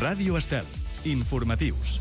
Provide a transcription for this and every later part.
Ràdio Estel. Informatius.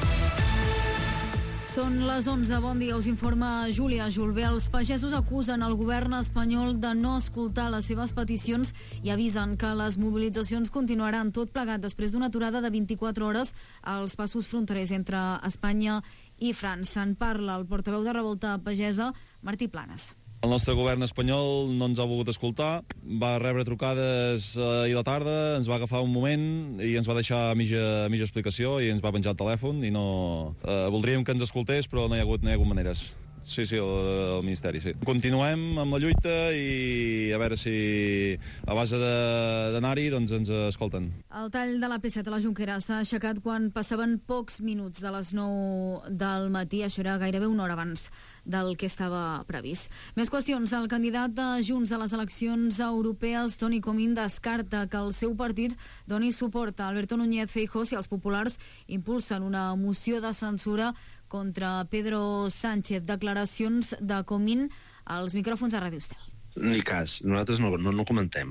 Són les 11, bon dia, us informa Júlia Julbé. Els pagesos acusen el govern espanyol de no escoltar les seves peticions i avisen que les mobilitzacions continuaran, tot plegat després d'una aturada de 24 hores als passos fronterers entre Espanya i França. En parla el portaveu de Revolta Pagesa, Martí Planes. El nostre govern espanyol no ens ha volgut escoltar, va rebre trucades ahir a la tarda, ens va agafar un moment i ens va deixar a mitja explicació i ens va penjar el telèfon i no... voldríem que ens escoltés, però no hi ha hagut maneres. Sí, el Ministeri, sí. Continuem amb la lluita i a veure si a base d'anar-hi doncs ens escolten. El tall de la P7 a la Jonquera s'ha aixecat quan passaven pocs minuts de les 9 del matí. Això era gairebé una hora abans del que estava previst. Més qüestions. El candidat de Junts a les eleccions europees, Toni Comín, descarta que el seu partit doni suport a Alberto Núñez Feijóo si els populars impulsen una moció de censura contra Pedro Sánchez. Declaracions de Comín als micròfons de Ràdio Estel. Ni cas. Nosaltres no comentem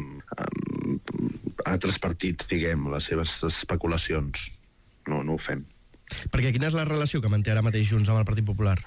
altres partits, diguem, les seves especulacions. No ho fem. Perquè quina és la relació que manté ara mateix Junts amb el Partit Popular?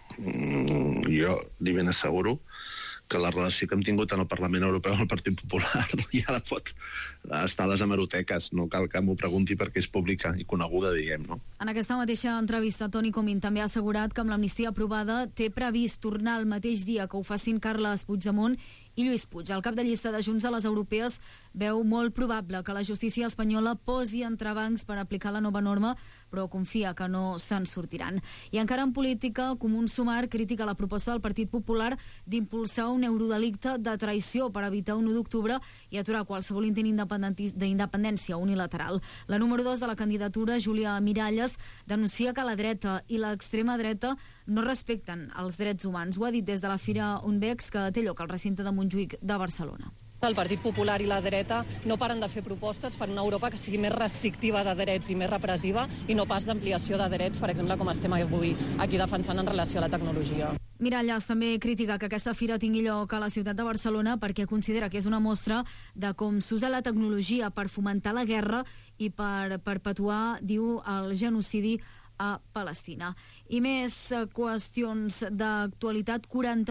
Jo li ben asseguro que la relació que hem tingut en el Parlament Europeu amb el Partit Popular ja la pot estar a les hemeroteques, no cal que m'ho pregunti perquè és pública i coneguda, diguem, no? En aquesta mateixa entrevista, Toni Comín també ha assegurat que amb l'amnistia aprovada té previst tornar el mateix dia que ho facin Carles Puigdemont i Lluís Puig. El cap de llista de Junts a les europees veu molt probable que la justícia espanyola posi entrebancs per aplicar la nova norma, però confia que no se'n sortiran. I encara en política, Comuns Sumar critica la proposta del Partit Popular d'impulsar un eurodelicte de traïció per evitar un 1 d'octubre i aturar qualsevol intent d'independència unilateral. La número 2 de la candidatura, Júlia Miralles, denuncia que la dreta i l'extrema dreta no respecten els drets humans. Ho ha dit des de la Fira Unvex, que té lloc al recinte de Montjuïc de Barcelona. El Partit Popular i la dreta no paren de fer propostes per una Europa que sigui més restrictiva de drets i més repressiva i no pas d'ampliació de drets, per exemple, com estem avui aquí defensant en relació a la tecnologia. Miralles també critica que aquesta fira tingui lloc a la ciutat de Barcelona perquè considera que és una mostra de com s'usa la tecnologia per fomentar la guerra i per perpetuar, diu, el genocidi a Palestina. I més qüestions d'actualitat.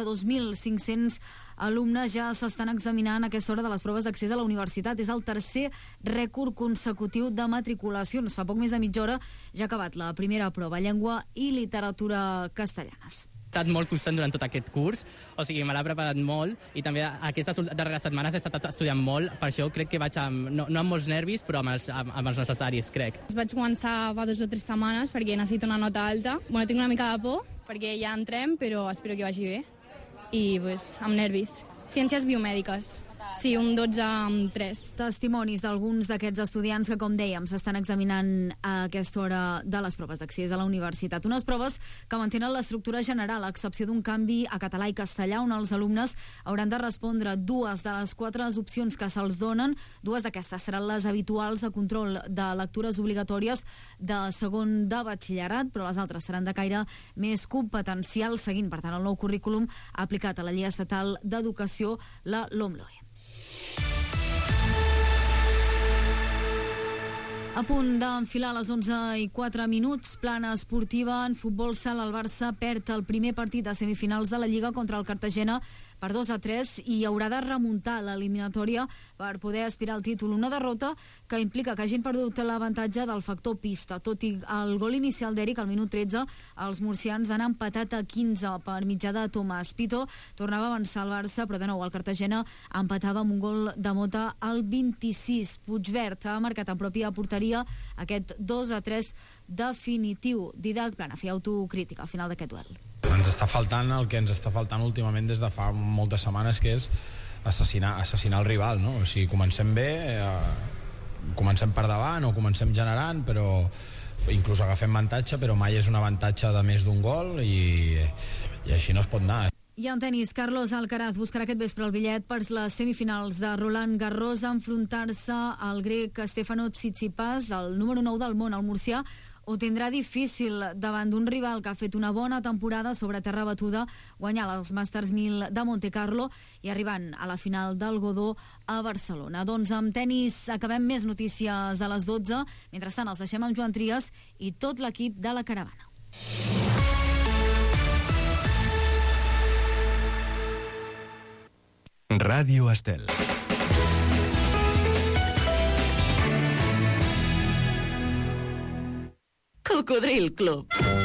42.500 alumnes ja s'estan examinant a aquesta hora de les proves d'accés a la universitat. És el tercer rècord consecutiu de matriculacions. Fa poc més de mitja hora ja ha acabat la primera prova, llengua i literatura castellanes. He estat molt constant durant tot aquest curs, o sigui, me l'he preparat molt i també aquestes darreres setmanes he estat estudiant molt, per això crec que vaig no amb molts nervis, però amb els necessaris, crec. Vaig començar fa 2 o 3 setmanes perquè necessito una nota alta. Tinc una mica de por perquè ja entrem, però espero que vagi bé i amb nervis. Ciències biomèdiques. Sí, un 12 amb 3. Testimonis d'alguns d'aquests estudiants que, com dèiem, s'estan examinant a aquesta hora de les proves d'accés a la universitat. Unes proves que mantenen l'estructura general, a excepció d'un canvi a català i castellà, on els alumnes hauran de respondre 2 de les 4 opcions que se'ls donen. 2 d'aquestes seran les habituals de control de lectures obligatòries de segon de batxillerat, però les altres seran de caire més competencial, seguint, per tant, el nou currículum aplicat a la Llei Estatal d'Educació, la LOMLOE. A punt d'enfilar les 11:04, plana esportiva en futbol sala. El Barça perd el primer partit de semifinals de la Lliga contra el Cartagena per 2-3 i haurà de remuntar l'eliminatòria per poder aspirar al títol. Una derrota que implica que hagin perdut l'avantatge del factor pista. Tot i el gol inicial d'Eric al minut 13, els murcians han empatat a 15 per mitjà de Tomàs. Pito tornava a avançar el Barça, però de nou el Cartagena empatava amb un gol de Mota al 26. Puigverd ha marcat en pròpia porteria aquest 2-3 definitiu. Didac Plana feia autocrítica al final d'aquest duel. Ens està faltant el que ens està faltant últimament des de fa moltes setmanes, que és assassinar el rival, no? O sigui, comencem bé, comencem per davant o comencem generant, però inclús agafem avantatge, però mai és un avantatge de més d'un gol i així no es pot anar. I en tenis, Carlos Alcaraz buscarà aquest vespre el bitllet per les semifinals de Roland Garros, enfrontar-se al grec Stefano Tsitsipas, el número 9 del món, el murcià, ho tindrà difícil davant d'un rival que ha fet una bona temporada sobre terra batuda, guanyant els Masters 1000 de Monte Carlo i arribant a la final del Godó a Barcelona. Doncs amb tenis acabem, més notícies a les 12. Mentrestant els deixem amb Joan Trias i tot l'equip de la caravana. Ràdio Estel. Cocodril Club.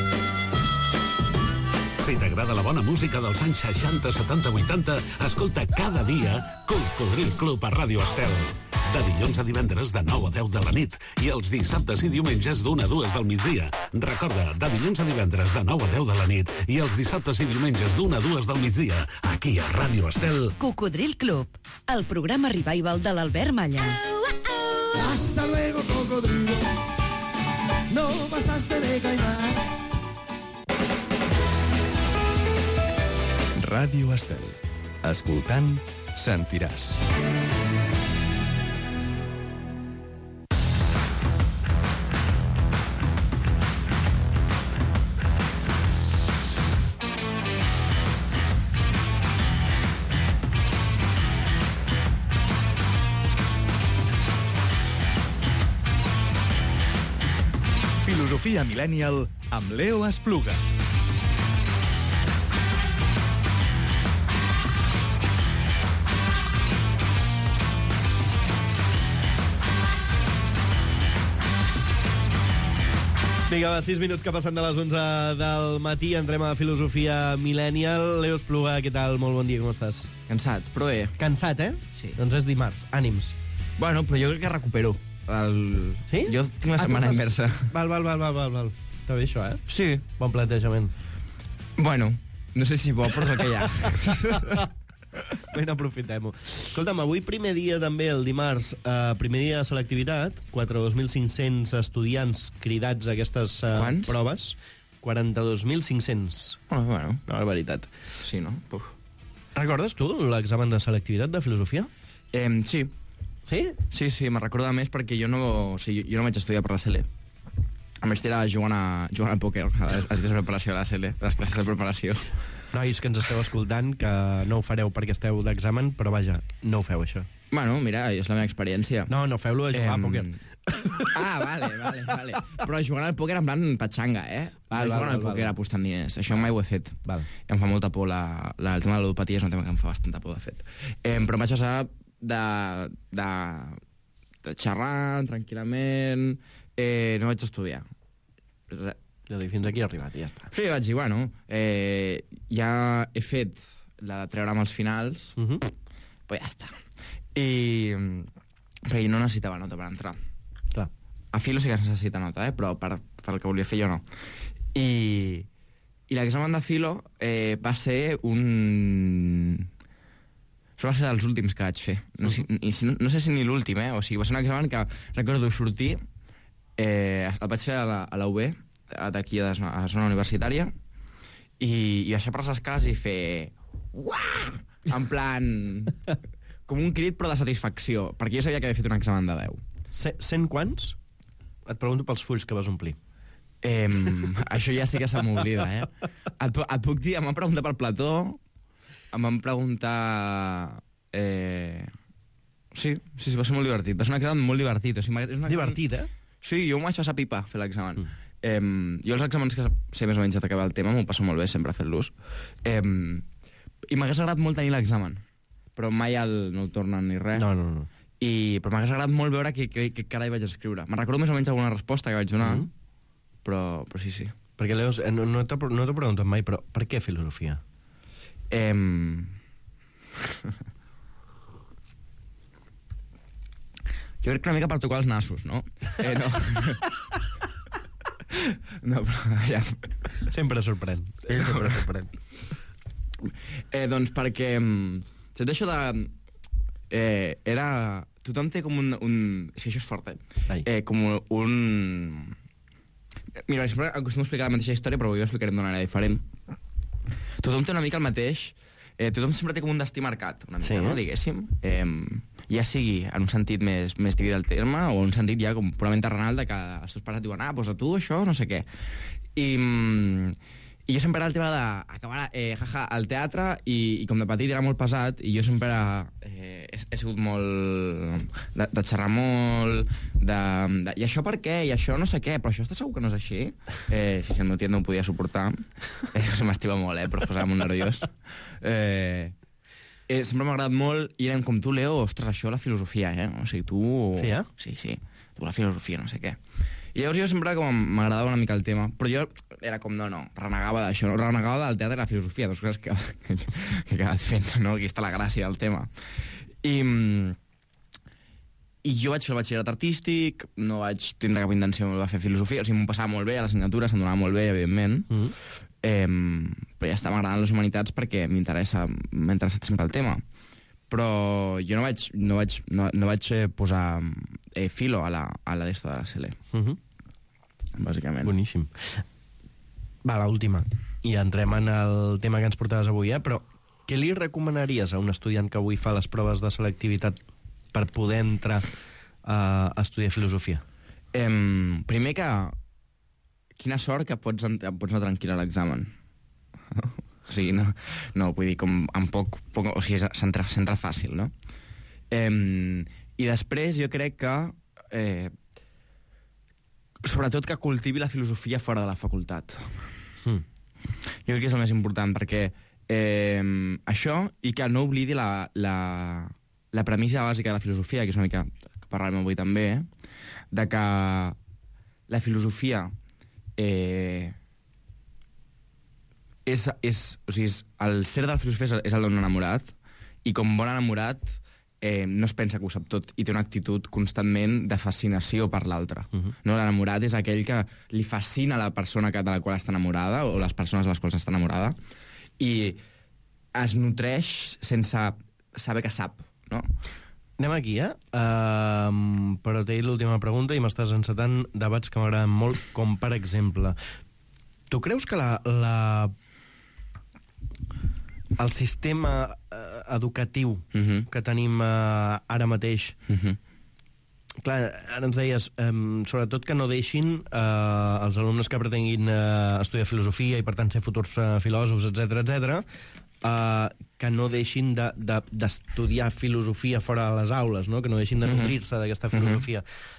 Si t'agrada la bona música dels anys 60, 70, 80, escolta cada dia Cocodril Club a Ràdio Estel. De dilluns a divendres de 9 a 10 de la nit i els dissabtes i diumenges d'1 a 2 del migdia. Recorda, de dilluns a divendres de 9 a 10 de la nit i els dissabtes i diumenges d'1 a 2 del migdia, aquí a Ràdio Estel. Cocodril Club, el programa revival de l'Albert Malla. Hasta luego, cocodrilo. No pasaste de caimán. Ràdio Estel. Escoltant, sentiràs. Filosofia Millennial amb Leo Espluga. Vinga, va, 6 minuts que passen de les 11 del matí. Entrem a Filosofia Millennial. Leo Espluga, què tal? Molt bon dia, com estàs? Cansat, però bé. Cansat, eh? Sí. Doncs és dimarts. Ànims. Bueno, però jo crec que recupero. Sí? Jo tinc la setmana inversa. Val. Està bé això, eh? Sí. Bon plantejament. Bueno, no sé si bo, però és el que hi ha. Ben, aprofitem-ho. Escolta'm, avui primer dia també, el dimarts, primer dia de selectivitat, 42.500 estudiants cridats a aquestes proves. 42.500. Bueno. Una barbaritat. Sí, no? Puf. Recordes tu l'examen de selectivitat de filosofia? Sí. Sí? Sí, me'n recorda més perquè jo no vaig estudiar per la CL. A més, era jugant al pòquer a les dies de preparació de la CL, les classes de preparació. Nois que ens esteu escoltant, que no ho fareu perquè esteu d'examen, però vaja, no ho feu, això. Bueno, mira, és la meva experiència. No feu-lo a jugar a pòquer. Vale. Però jugant al pòquer en plan patxanga, eh? Jugant al pòquer apostant diners. Això mai ho he fet. Em fa molta por. El tema de l'odopatia és un tema que em fa bastanta por, de fet. Però em vaig passar de xerrar tranquil·lament. No vaig estudiar. Fins aquí he arribat i ja està. Sí, vaig dir, bueno, ja he fet la de treure amb els finals, però ja està. Perquè no necessitava nota per entrar. Clar. A filo sí que es necessita nota, però per el que volia fer jo no. I l'examen de filo va ser Això va ser dels últims que vaig fer. No sé si ni l'últim, O sigui, va ser un examen que recordo sortir, el vaig fer a la UB, d'aquí a la zona universitària, i baixar per les escales i fer... Uah! En plan... Com un crit, però de satisfacció, perquè jo sabia que havia fet un examen de 10. 100 quants? Et pregunto pels fulls que vas omplir. Això ja sí que se m'oblida, Et puc dir, em van preguntar per Plató, em van preguntar... Sí, va ser molt divertit. Va ser un examen molt divertit. Divertit, eh? Sí, jo m'ho vaig passar pipa, fer l'examen. Jo els exàmens que sé més o menys d'acabar el tema m'ho passo molt bé, sempre fent-los. I m'hagués agradat molt tenir l'examen, però mai no el tornen ni res. No. Però m'hagués agradat molt veure què carai vaig escriure. Me'n recordo més o menys alguna resposta que vaig donar, però sí. Perquè, Leo, no t'ho preguntat mai, però per què filosofia? Jo crec que una mica per tocar els nassos, no? No, però ja... Sempre sorprèn. Doncs perquè... Saps això de... Tothom té com un... És que això és fort, com un... Mira, sempre acostumo a explicar la mateixa història, però avui ho explicarem d'una manera diferent. Tothom té una mica el mateix... Tothom sempre té com un destí marcat, una mica, no? Diguéssim. ja sigui en un sentit més dividit del terme o en un sentit ja com purament terrenal de que els teus pares et diuen doncs a tu això, no sé què. I jo sempre era el tema d'acabar al teatre i com de petit era molt pesat i jo sempre he sigut molt de xerrar molt i això per què? I això no sé què, però això estàs segur que no és així? Si el meu tiet no ho podia suportar, se m'estima molt, però es posava molt nerviós. Sempre m'ha agradat molt i érem com tu, Leo, ostres, això la filosofia, o sigui, tu... Sí, Sí, tu la filosofia, no sé què. I llavors jo sempre com m'agradava una mica el tema, però jo era com, no, renegava d'això, no? Renegava del teatre i la filosofia, dues coses que he acabat fent, no? Aquí està la gràcia del tema. I jo vaig fer el batxillerat artístic, no vaig tindre cap intenció de fer filosofia, o sigui, m'ho passava molt bé a l'assignatura, se'm donava molt bé, evidentment, però ja m'agraden les humanitats perquè m'ha interessat sempre el tema. Però jo no vaig posar filo a la d'esto de la SELE. Bàsicament. Boníssim. Va, l'última. I entrem en el tema que ens portaves avui, però què li recomanaries a un estudiant que avui fa les proves de selectivitat per poder entrar a estudiar filosofia? Primer que... Quina sort que pots anar tranquil a l'examen. O sigui, no, vull dir, com amb poc o sigui, s'entra fàcil, no? I després jo crec que sobretot que cultivi la filosofia fora de la facultat. Jo crec que és el més important, perquè això, i que no oblidi la premissa bàsica de la filosofia, que és una mica que parlarem avui també, de que la filosofia o sigui, el ser de la filosofia és el d'un enamorat, i com bon enamorat no es pensa que ho sap tot i té una actitud constantment de fascinació per l'altre. No? L'enamorat és aquell que li fascina la persona de la qual està enamorada o les persones de les quals està enamorada i es nutreix sense saber que sap, no? Anem aquí, però t'he dit l'última pregunta i m'estàs encetant debats que m'agraden molt, com per exemple, tu creus que el sistema educatiu que tenim ara mateix, clar, ara ens deies, sobretot que no deixin els alumnes que pretenguin estudiar filosofia i per tant ser futurs filòsofs, etc, que no deixin d'estudiar filosofia fora de les aules, no? Que no deixin de nodrir-se d'aquesta filosofia.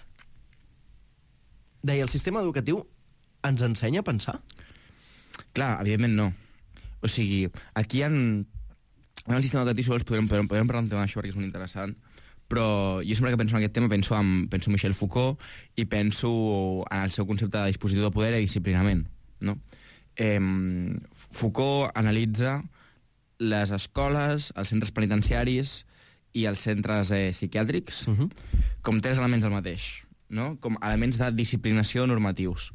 Deia, el sistema educatiu ens ensenya a pensar? Clar, evidentment no. O sigui, aquí en el sistema educatiu podem parlar un tema d'això perquè és molt interessant, però jo sempre que penso en aquest tema penso en Michel Foucault i penso en el seu concepte de dispositiu de poder i disciplinament, no? Foucault analitza les escoles, els centres penitenciaris i els centres psiquiàtrics com tres elements del mateix, no? Com elements de disciplinació normatius.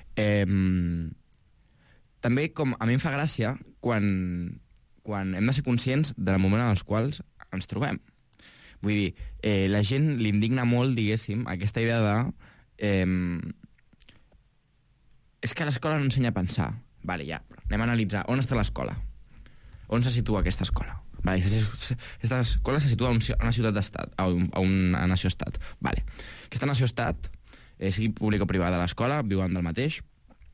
També, com a mi em fa gràcia, quan hem de ser conscients del moment en els quals ens trobem. Vull dir, la gent li indigna molt, diguéssim, aquesta idea de... és que l'escola no ensenya a pensar. Vale, ja, però anem a analitzar on està l'escola. On se situa aquesta escola? Vale, aquesta escola se situa a una ciutat-estat, a una nació-estat. Vale. Aquesta nació-estat, sigui pública o privada, l'escola, viuen del mateix.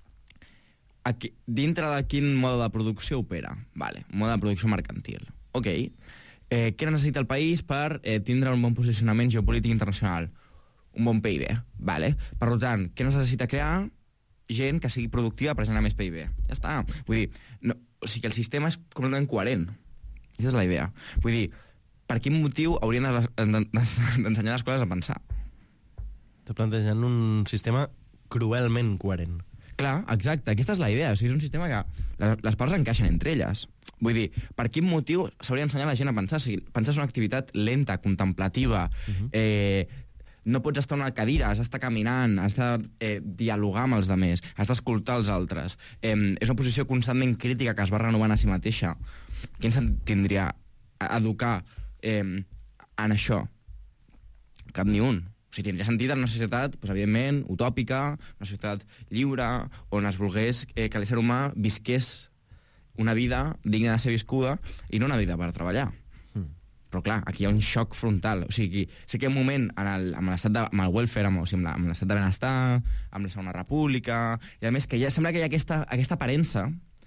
Dintre de quin mode de producció opera? Vale, mode de producció mercantil. Ok. Què necessita el país per tindre un bon posicionament geopolític internacional? Un bon PIB. Vale. Per tant, què necessita crear? Gent que sigui productiva per generar més PIB. Ja està. Vull dir, no, o sigui que el sistema és completament coherent. Aquesta és la idea. Vull dir, per quin motiu haurien d'ensenyar les coses a pensar? T'estàs plantejant un sistema cruelment coherent. Clar, exacte, aquesta és la idea. O sigui, és un sistema que les parts encaixen entre elles. Vull dir, per quin motiu s'hauria d'ensenyar a la gent a pensar? O sigui, pensar és una activitat lenta, contemplativa, no pots estar en una cadira, has d'estar caminant, has de dialogar amb els altres, has d'escoltar els altres. És una posició constantment crítica que es va renovant a si mateixa. Quin sentit tindria educar en això? Cap ni un. O sigui, tindria sentit en una societat, doncs, evidentment, utòpica, una societat lliure, on es volgués que l'ésser humà visqués una vida digna de ser viscuda i no una vida per treballar. Però Però clar, aquí hi ha un xoc frontal. O sigui, sí que hi ha un moment amb el welfare, amb l'estat de benestar, amb la Segona República, i a més que sembla que hi ha aquesta aparença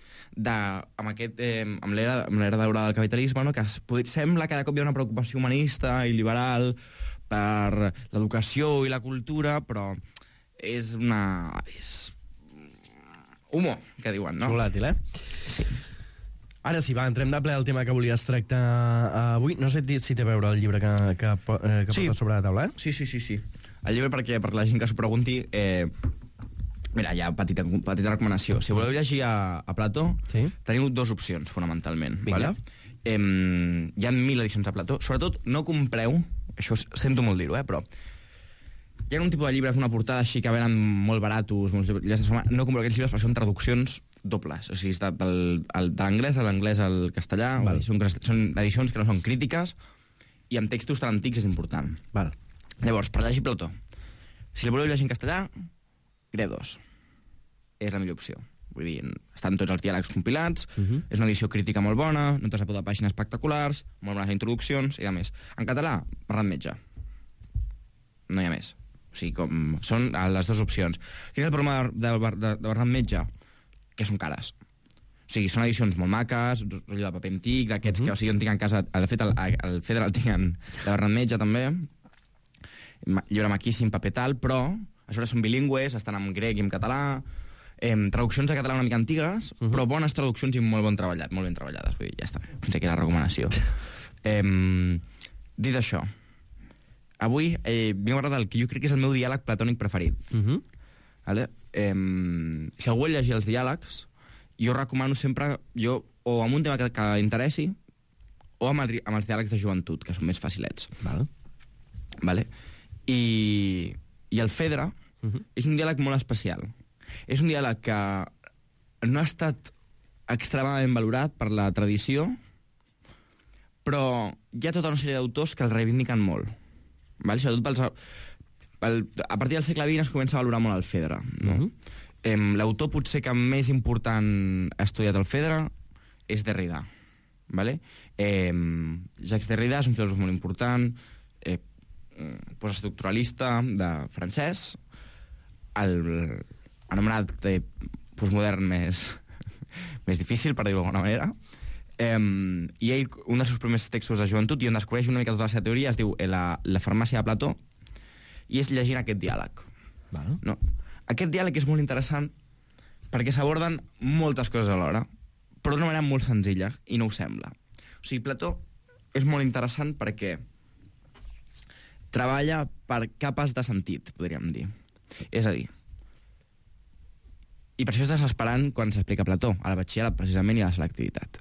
amb l'era daurada del capitalisme, no? Que sembla que cada cop hi ha una preocupació humanista i liberal per l'educació i la cultura, però és humo, que diuen, no? Volàtil, Sí. Ara sí, va, entrem de ple al tema que volies tractar avui. No sé si té a veure el llibre que porta sobre la taula, Sí. El llibre, per la gent que s'ho pregunti... Mira, ja, petita recomanació. Si voleu llegir a Plató, teniu dues opcions, fonamentalment. Vale? Hi ha 1.000 edicions de Plató. Sobretot, no compreu, això sento molt dir-ho, però hi ha un tipus de llibres, una portada així que venen molt baratos, no compreu aquells llibres perquè són traduccions dobles, o sigui, de l'anglès al castellà, són edicions que no són crítiques, i amb textos tan antics és important. Llavors, per llegir Plató, si el voleu llegir en castellà, Gredos és la millor opció. Vull dir, estan tots els diàlegs compilats, és una edició crítica molt bona, no t'has de pàgines espectaculars, molt bones introduccions, i a més. En català, Bernat Metge. No hi ha més. O sigui, són les dues opcions. Quin és el problema de Bernat Metge? Que són cares. O sigui, són edicions molt maques, rotllo de paper antic, d'aquests que, o sigui, jo en tinc en casa... De fet, el Feder el tinc de Bernat Metge, també. Llibre maquíssim, paper tal, però a sobre són bilingües, estan en grec i en català, traduccions de català una mica antigues, però bones traduccions i molt ben treballades. Vull dir, ja està, fins aquí la recomanació. Dit això, avui vinc a parlar del que jo crec que és el meu diàleg platònic preferit. Vale? Si algú vol llegir els diàlegs, jo recomano sempre, o amb un tema que interessi, o amb els diàlegs de joventut, que són més facilets. Vale? I el Fedra és un diàleg molt especial. És un diàleg que no ha estat extremadament valorat per la tradició, però hi ha tota una sèrie d'autors que el reivindiquen molt. Vale? Sobretot a partir del segle XX es comença a valorar molt el Fedra. No? L'autor potser que més important ha estudiat el Fedra és Derrida. Vale? Jacques Derrida és un filòsof molt important, postestructuralista francès, anomenat postmodern més difícil, per dir-ho d'alguna manera. I ell, un dels seus primers textos de joventut, i on descobreix una mica tota la seva teoria, es diu La farmàcia de Plató, i és llegint aquest diàleg. No? Aquest diàleg és molt interessant perquè s'aborden moltes coses alhora, però d'una manera molt senzilla, i no ho sembla. O sigui, Plató és molt interessant perquè treballa per capes de sentit, podríem dir. És a dir, i per això és desesperant quan s'explica Plató, a la batxillerat, precisament, i a la selectivitat.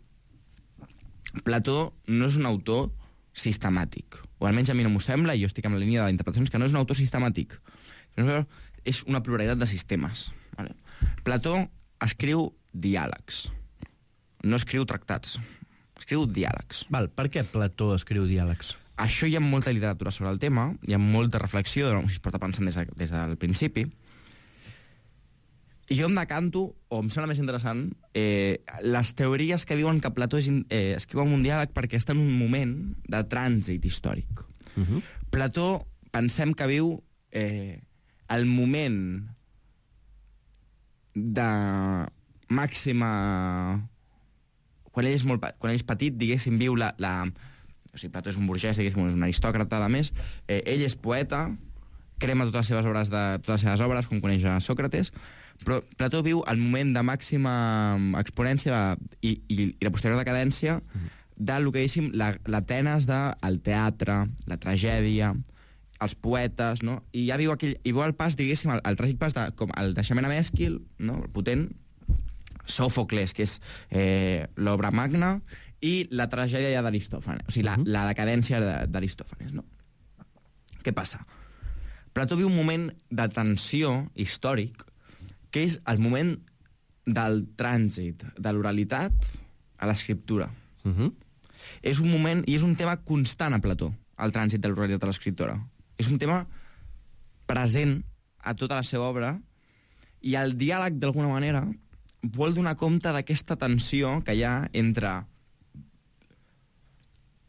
Plató no és un autor sistemàtic, o almenys a mi no m'ho sembla, i jo estic en la línia d'interpretacions, que no és un autor sistemàtic. És una pluralitat de sistemes. Vale? Plató escriu diàlegs, no escriu tractats, escriu diàlegs. Per què Plató escriu diàlegs? Això hi ha molta literatura sobre el tema, hi ha molta reflexió, si es porta pensant des del principi, i jo em decanto, o em sembla més interessant, les teories que diuen que Plató escriu un diàleg perquè està en un moment de trànsit històric. Plató pensem que viu el moment de màxima... Quan ell és petit, diguéssim, viu o sigui, Plató és un burgès, diguéssim, és un aristòcrata, a més. Ell és poeta, crema totes les seves obres, com coneix a Sòcrates, però Plató viu el moment de màxima exponència i la posterior decadència del que diguéssim l'Atenes del teatre, la tragèdia, els poetes, no? I ja viu el pas, diguéssim, el tràgic pas com el deixament amb Èsquil, no? El potent, Sòfocles, que és l'obra magna, i la tragèdia ja d'Aristòfanes, o sigui, la decadència d'Aristòfanes, no? Què passa? Plató viu un moment de tensió històric, que és el moment del trànsit de l'oralitat a l'escriptura. És un moment, i és un tema constant a Plató, el trànsit de l'oralitat a l'escriptura. És un tema present a tota la seva obra, i el diàleg, d'alguna manera, vol donar compte d'aquesta tensió que hi ha entre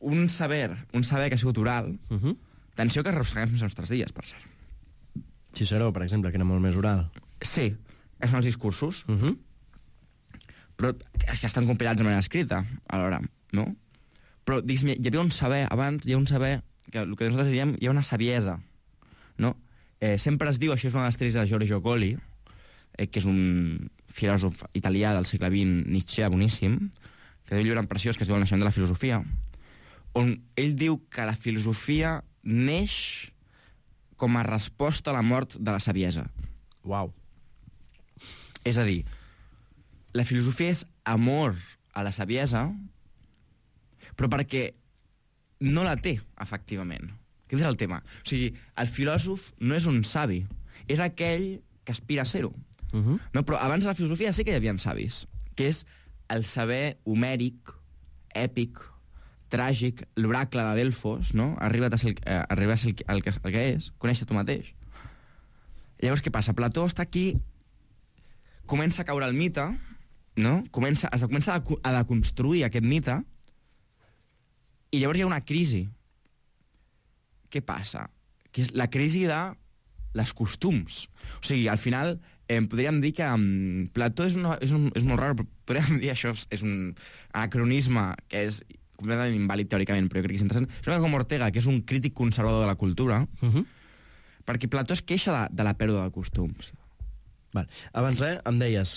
un saber que ha sigut oral, tensió que arrosseguem fins als nostres dies, per cert. Ciceró, per exemple, que era molt més oral. Sí, són els discursos, però que estan compilats de manera escrita, alhora, no? Però, diguéssim, hi havia un saber, abans hi ha un saber, que el que nosaltres diem, hi ha una saviesa, no? Sempre es diu, això és una de les tesis de Giorgio Colli, que és un filòsof italià del segle XX, Nietzsche, boníssim, que té un llibre preciós que es diu El naixement de la filosofia, on ell diu que la filosofia neix com a resposta a la mort de la saviesa. Uau. És a dir, la filosofia és amor a la saviesa, però perquè no la té, efectivament. Aquest és el tema. O sigui, el filòsof no és un savi, és aquell que aspira a ser-ho. No, però abans de la filosofia sí que hi havia savis, que és el saber homèric, èpic, tràgic, l'oracle de Delfos, no? Arriba a ser el que és, conèixer tu mateix. I llavors què passa? Plató està aquí, comença a caure el mite, no? Es comença a deconstruir aquest mite, i llavors hi ha una crisi. Què passa? Que és la crisi de les costums. O sigui, al final, podríem dir que Plató és molt raro, però podríem dir això és un anacronisme que és completament invàlid teòricament, però jo crec que és interessant. És una com Ortega, que és un crític conservador de la cultura, perquè Plató es queixa de la pèrdua de costums. Val. Abans, em deies,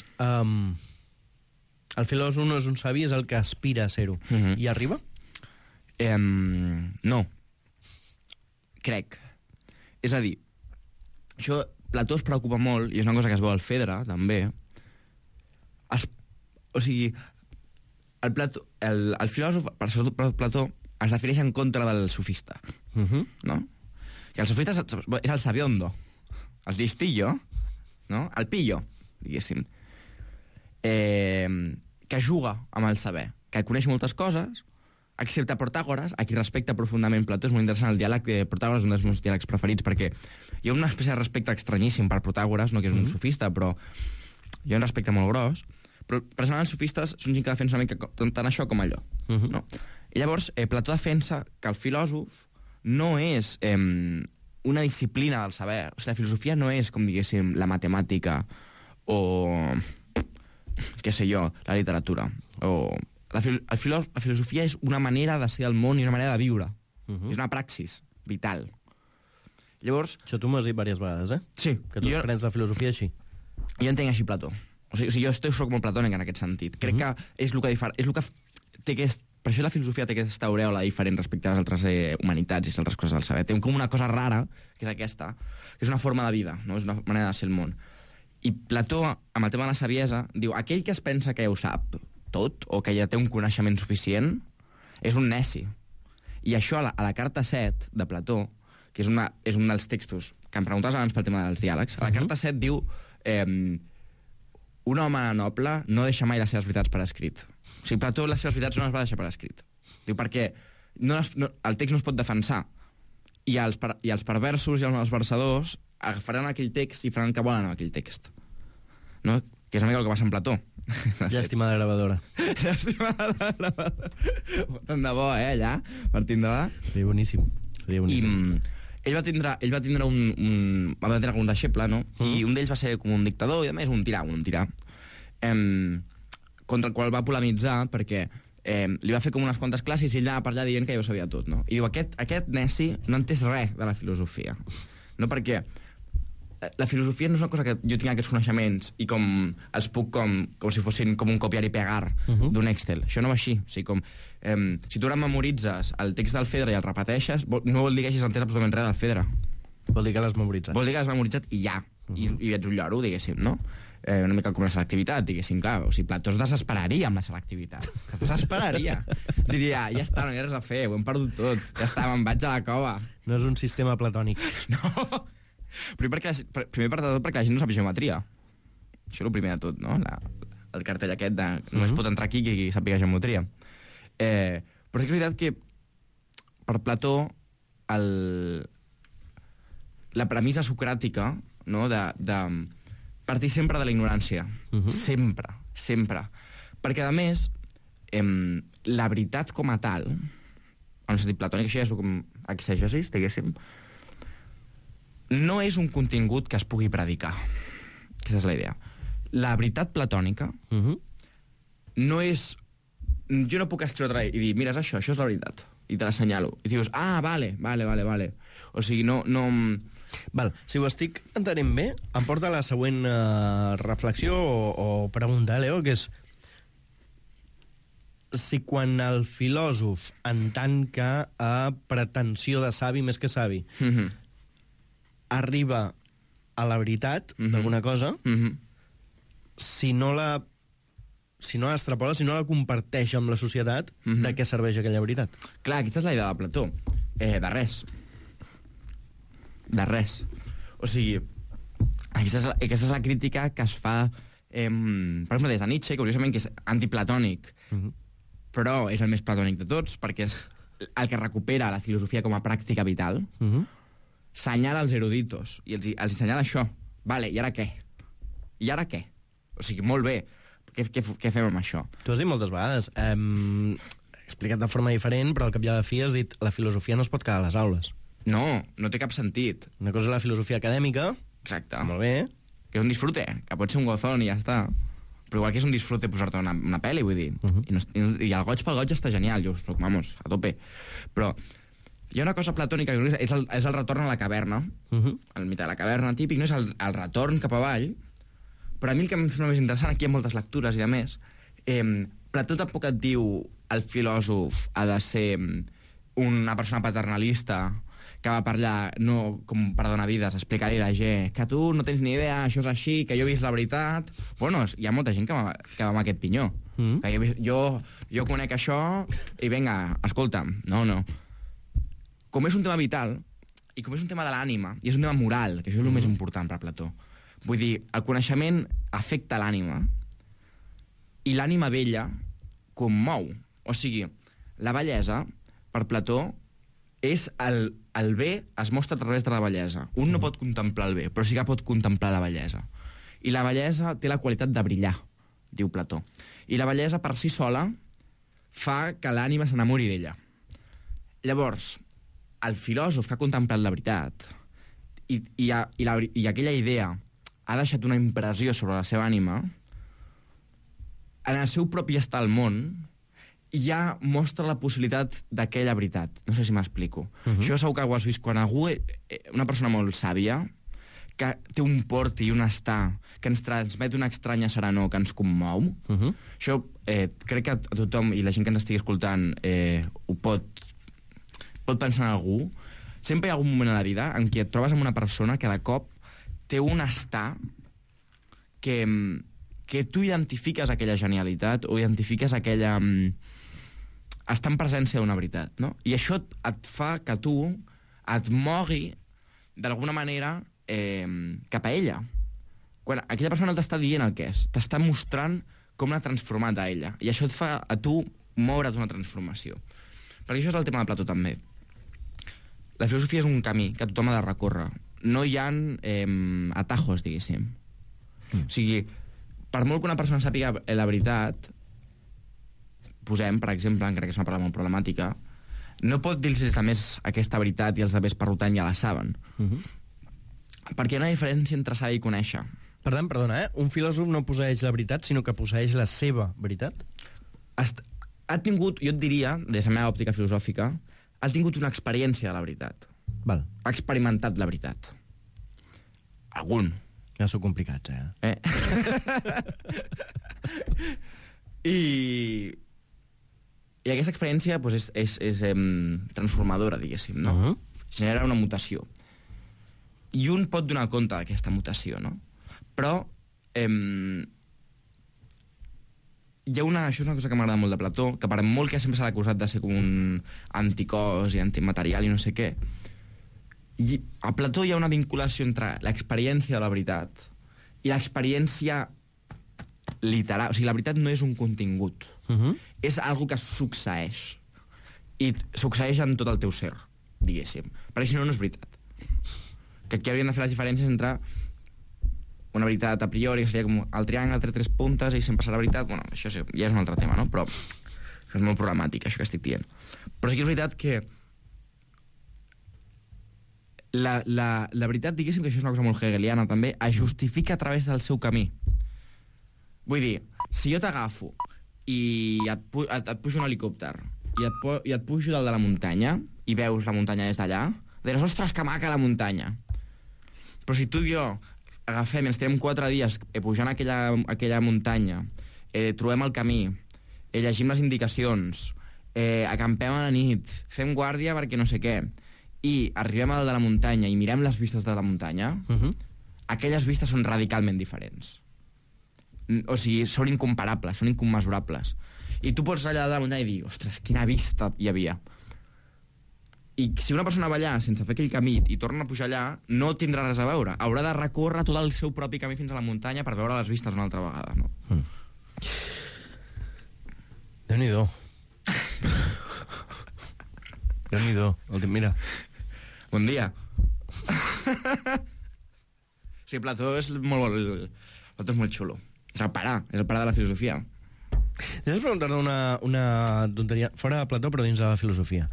el filòsof no és un savi, és el que aspira a ser-ho. I arriba? No. Crec. És a dir, això Plató es preocupa molt, i és una cosa que es veu al Fedra, també. O sigui, el filòsof, per Plató, es defineix en contra del sofista. No? I el sofista és el sabiondo, el listillo, no? El pillo, diguéssim, que juga amb el saber, que coneix moltes coses, excepte Protàgores, a qui respecta profundament Plató. És molt interessant el diàleg de Protàgores, un dels meus diàlegs preferits, perquè hi ha una espècie de respecte estranyíssim per Protàgores, no que és un sofista, però hi ha un respecte molt gros. Però personalment els sofistes són gent que defensa una mica tant això com allò. No? I llavors Plató defensa que el filòsof no és una disciplina del saber. O sigui, la filosofia no és, com diguéssim, la matemàtica o, què sé jo, la literatura. O la filosofia és una manera de ser al món i una manera de viure. És una praxis vital. Llavors... Això tu m'ho has dit diverses vegades, eh? Sí. Que tu prens la filosofia així. Jo entenc així Plató. O sigui, jo soc molt platònic en aquest sentit. Crec que és el que té per això la filosofia té aquesta aureola diferent respecte a les altres humanitats i les altres coses del saber. Té com una cosa rara, que és aquesta, que és una forma de vida, no? És una manera de ser el món. I Plató, amb el tema de la saviesa, diu, aquell que es pensa que ja ho sap tot, o que ja té un coneixement suficient, és un neci. I això a la carta 7 de Plató, que és un dels textos que em preguntaves abans pel tema dels diàlegs, a la carta 7 diu un home noble no deixa mai les seves veritats per escrit. O sigui, Plató les seves veritats no les va deixar per escrit. Diu, perquè el text no es pot defensar. I els perversos i els malversadors agafaran aquell text i faran que volen amb aquell text. No? Que és una mica el que passa en Plató. Llàstima de gravadora. Llàstima de gravadora. Tant de bo, allà, partint de là. Seria boníssim. I ell va tindre un deixeble, no? I un d'ells va ser com un dictador i a més un tirà, contra el qual va polemitzar perquè li va fer com unes quantes classes i ell anava per allà dient que ja ho sabia tot, no? I diu, aquest neci no entès res de la filosofia. No, perquè la filosofia no és una cosa que jo tinc aquests coneixements i com els puc com si fossin com un copiar i pegar d'un Excel. Això no va així. O sigui, si tu ara memoritzes el text del Fedra i el repeteixes, no vol dir que hagis entès absolutament res del Fedra. Vol dir que l'has memoritzat. Vol dir que l'has memoritzat i ja. I ets un lloro, diguéssim, no? Una mica com la selectivitat, diguéssim, clar. O sigui, Plató es desesperaria amb la selectivitat. Es desesperaria. Diria, ja està, no hi ha res a fer, ho hem perdut tot. Ja està, me'n vaig a la cova. No és un sistema platònic. No. Primer per tot perquè la gent no sap geometria. Això és el primer de tot, no? El cartell aquest de només pot entrar aquí qui sàpiga geometria. Però sí que és veritat que per Plató la premissa socràtica, no? de partir sempre de la ignorància. Sempre. Perquè, a més, la veritat com a tal en el sentit platònic, això ja és com exègesis, diguéssim, no és un contingut que es pugui predicar. Aquesta és la idea. La veritat platònica no és... Jo no puc escriure i dir, mira, és això és la veritat, i te l'assenyalo. I dius, vale. O sigui, no... Val, si ho estic entenent bé, em porta la següent reflexió o pregunta, Leo, que és si quan el filòsof, en tant que a pretensió de savi més que savi, arriba a la veritat d'alguna cosa, si no l'extrapola, si no la comparteix amb la societat, de què serveix aquella veritat? Clar, aquesta és la idea de Plató. De res. De res. O sigui, aquesta és la crítica que es fa per exemple, des de Nietzsche, curiosament, que és antiplatònic, però és el més platònic de tots, perquè és el que recupera la filosofia com a pràctica vital, senyala els eruditos, i els assenyala això. Vale, i ara què? I ara què? O sigui, molt bé, què fem amb això? Tu has dit moltes vegades, explicat de forma diferent, però al cap i a la fi has dit la filosofia no es pot quedar a les aules. No, no té cap sentit. Una cosa és la filosofia acadèmica, exacte, molt bé, que és un disfrute, que pot ser un gozón i ja està. Però igual que és un disfrute posar-te una pel·li, vull dir. I el goig pel goig està genial, jo soc, vamos, a tope. Però hi ha una cosa platònica que és el retorn a la caverna, el mite de la caverna típic, no és el retorn cap avall, però a mi el que em sembla més interessant, aquí hi ha moltes lectures i de més, Plató tampoc et diu el filòsof ha de ser una persona paternalista que va per allà, no com per donar vides, explicar-li a la gent que tu no tens ni idea, això és així, que jo he vist la veritat... Bueno, hi ha molta gent que va amb aquest pinyó. Que jo conec això i vinga, escolta'm. No. Com és un tema vital, i com és un tema de l'ànima, i és un tema moral, que això és el més important per Plató. Vull dir, el coneixement afecta l'ànima, i l'ànima vella commou. O sigui, la bellesa, per Plató, és el bé es mostra a través de la bellesa. Un no pot contemplar el bé, però sí que pot contemplar la bellesa. I la bellesa té la qualitat de brillar, diu Plató. I la bellesa per si sola fa que l'ànima s'enamori d'ella. Llavors, el filòsof que ha contemplat la veritat i aquella idea ha deixat una impressió sobre la seva ànima, en el seu propi estar al món, ja mostra la possibilitat d'aquella veritat. No sé si m'explico. Això segur que ho has vist quan algú, una persona molt sàvia, que té un port i un estar, que ens transmet una estranya serenor que ens commou. Això crec que a tothom, i la gent que ens estigui escoltant, ho pot pensar en algú. Sempre hi ha algun moment a la vida en què et trobes amb una persona que de cop té un estar que tu identifiques aquella genialitat o identifiques aquella... està en presència d'una veritat, no? I això et fa que tu et mogui d'alguna manera cap a ella. Quan aquella persona no t'està dient el que és, t'està mostrant com l'ha transformat a ella. I això et fa a tu moure't una transformació. Perquè això és el tema de Plató també. La filosofia és un camí que tothom ha de recórrer. No hi ha atajos, diguéssim. O sigui, per molt que una persona sàpiga la veritat, posem, per exemple, encara que és una paraula molt problemàtica, no pot dir-los als altres aquesta veritat i els altres per tant ja la saben. Perquè hi ha una diferència entre saber i conèixer. Per tant, perdona, un filòsof no posseeix la veritat, sinó que posseeix la seva veritat? Ha tingut, jo et diria, des de la meva òptica filosòfica, ha tingut una experiència de la veritat. Val. Ha experimentat la veritat. Algun. Ja sou complicats, I aquesta experiència doncs, és transformadora, diguéssim, no? Genera una mutació. I un pot donar compte d'aquesta mutació, no? Però això és una cosa que m'agrada molt de Plató, que per molt que sempre s'ha acusat de ser com un anticòs i antimaterial i no sé què, i a Plató hi ha una vinculació entre l'experiència de la veritat i l'experiència literal. O sigui, la veritat no és un contingut. És algo que succeeix. I succeeix en tot el teu ser, diguéssim. Perquè si no, no és veritat. Que aquí hauríem de fer les diferències entre una veritat a priori, que seria com el triangle té 3 puntes i sempre serà veritat. Bueno, això ja és un altre tema, no? Però és molt problemàtic, això que estic dient. Però sí que és veritat que la veritat, diguéssim que això és una cosa molt hegeliana també, es justifica a través del seu camí. Vull dir, si jo t'agafo i et pujo un helicòpter i et pujo dalt de la muntanya i veus la muntanya des d'allà, diràs, ostres, que maca la muntanya. Però si tu i jo agafem i ens tirem 4 dies pujant aquella muntanya, trobem el camí, llegim les indicacions, acampem a la nit, fem guàrdia perquè no sé què, i arribem a dalt de la muntanya i mirem les vistes de la muntanya, aquelles vistes són radicalment diferents. O sigui, són incomparables, són incommensurables. I tu pots allà de la muntanya i dir, ostres, quina vista hi havia. I si una persona va allà sense fer aquell camí i torna a pujar allà, no tindrà res a veure. Haurà de recórrer tot el seu propi camí fins a la muntanya per veure les vistes una altra vegada, no? Déu-n'hi-do. Déu-n'hi-do. Mira. Bon dia. Sí, Plató és molt xulo. És el pare de la filosofia. Deixa'm preguntar-te una tonteria, fora de Plató, però dins de la filosofia.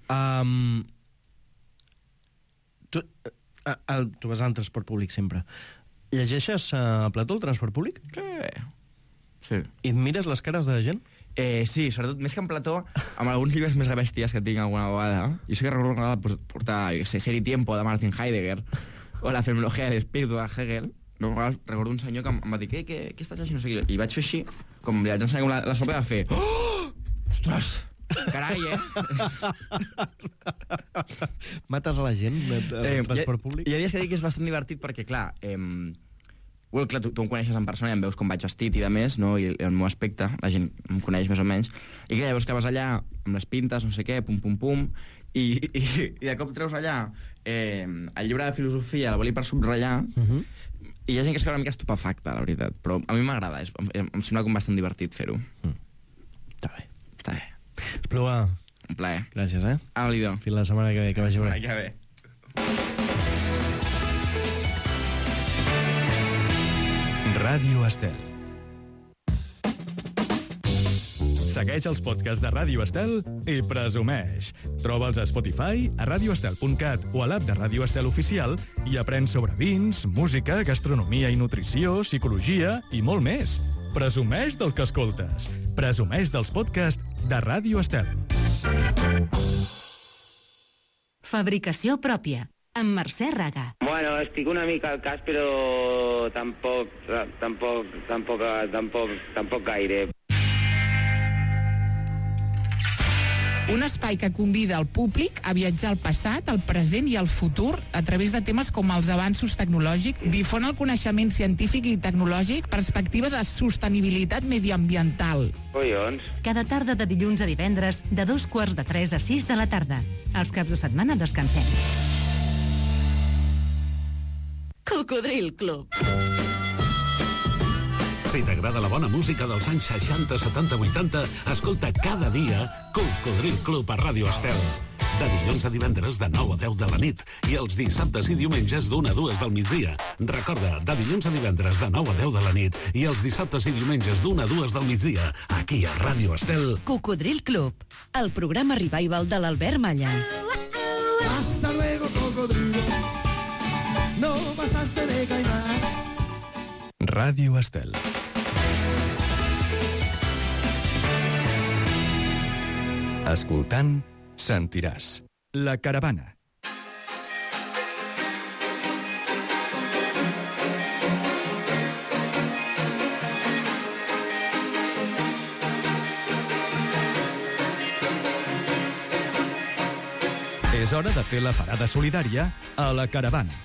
Tu vas al transport públic sempre. Llegeixes Plató, el transport públic? Sí. I et mires les cares de la gent? Sí, sobretot, més que en Plató, amb alguns llibres més bèsties que tinc alguna vegada. Jo sí que recordo una vegada portar Ser y Tiempo, de Martin Heidegger, o La fenomenologia del espíritu, de Hegel. No, recordo un senyor que em va dir, què estàs llegint? No sé què. I vaig fer així, com li vaig ensenyar com la sopa, va fer, oh! Ostres! Carai, Mates a la gent al transport públic? Hi ha dies que dic que és bastant divertit perquè, clar, tu em coneixes en persona i em veus com vaig vestit i de més, no? I el meu aspecte, la gent em coneix més o menys, i que llavors que vas allà amb les pintes, no sé què, pum, pum, pum, i de cop treus allà el llibre de filosofia, la boli per subratllar, i hi ha gent que es queda una mica estupefacta, la veritat. Però a mi m'agrada, em sembla com bastant divertit fer-ho. Està bé. Està bé. Espluga. Un plaer. Gràcies, Àlido. Fins la setmana que ve, que vagi bé. Que bé. Ràdio Estel. Segueix els podcasts de Ràdio Estel i presumeix. Troba'ls a Spotify, a radioestel.cat o a l'app de Ràdio Estel Oficial i aprèn sobre vins, música, gastronomia i nutrició, psicologia i molt més. Presumeix del que escoltes. Presumeix dels podcasts de Ràdio Estel. Fabricació pròpia, amb Mercè Raga. Bueno, estic una mica al cas, però tampoc gaire. Un espai que convida el públic a viatjar al passat, al present i al futur a través de temes com els avanços tecnològics, difon el coneixement científic i tecnològic, perspectiva de sostenibilitat mediambiental. Collons. Cada tarda de dilluns a divendres, de 2:45 a 6 de la tarda. Els caps de setmana descansem. Cocodril Club. Si t'agrada la bona música dels anys 60, 70, 80, escolta cada dia Cocodril Club a Ràdio Estel. De dilluns a divendres de 9 a 10 de la nit i els dissabtes i diumenges d'1 a 2 del migdia. Recorda, de dilluns a divendres de 9 a 10 de la nit i els dissabtes i diumenges d'1 a 2 del migdia, aquí a Ràdio Estel. Cocodril Club, el programa revival de l'Albert Malla. Hasta luego, cocodrilo. No pasaste de caimán. Ràdio Estel. Escoltant, sentiràs. La Caravana. És hora de fer la parada solidària a La Caravana.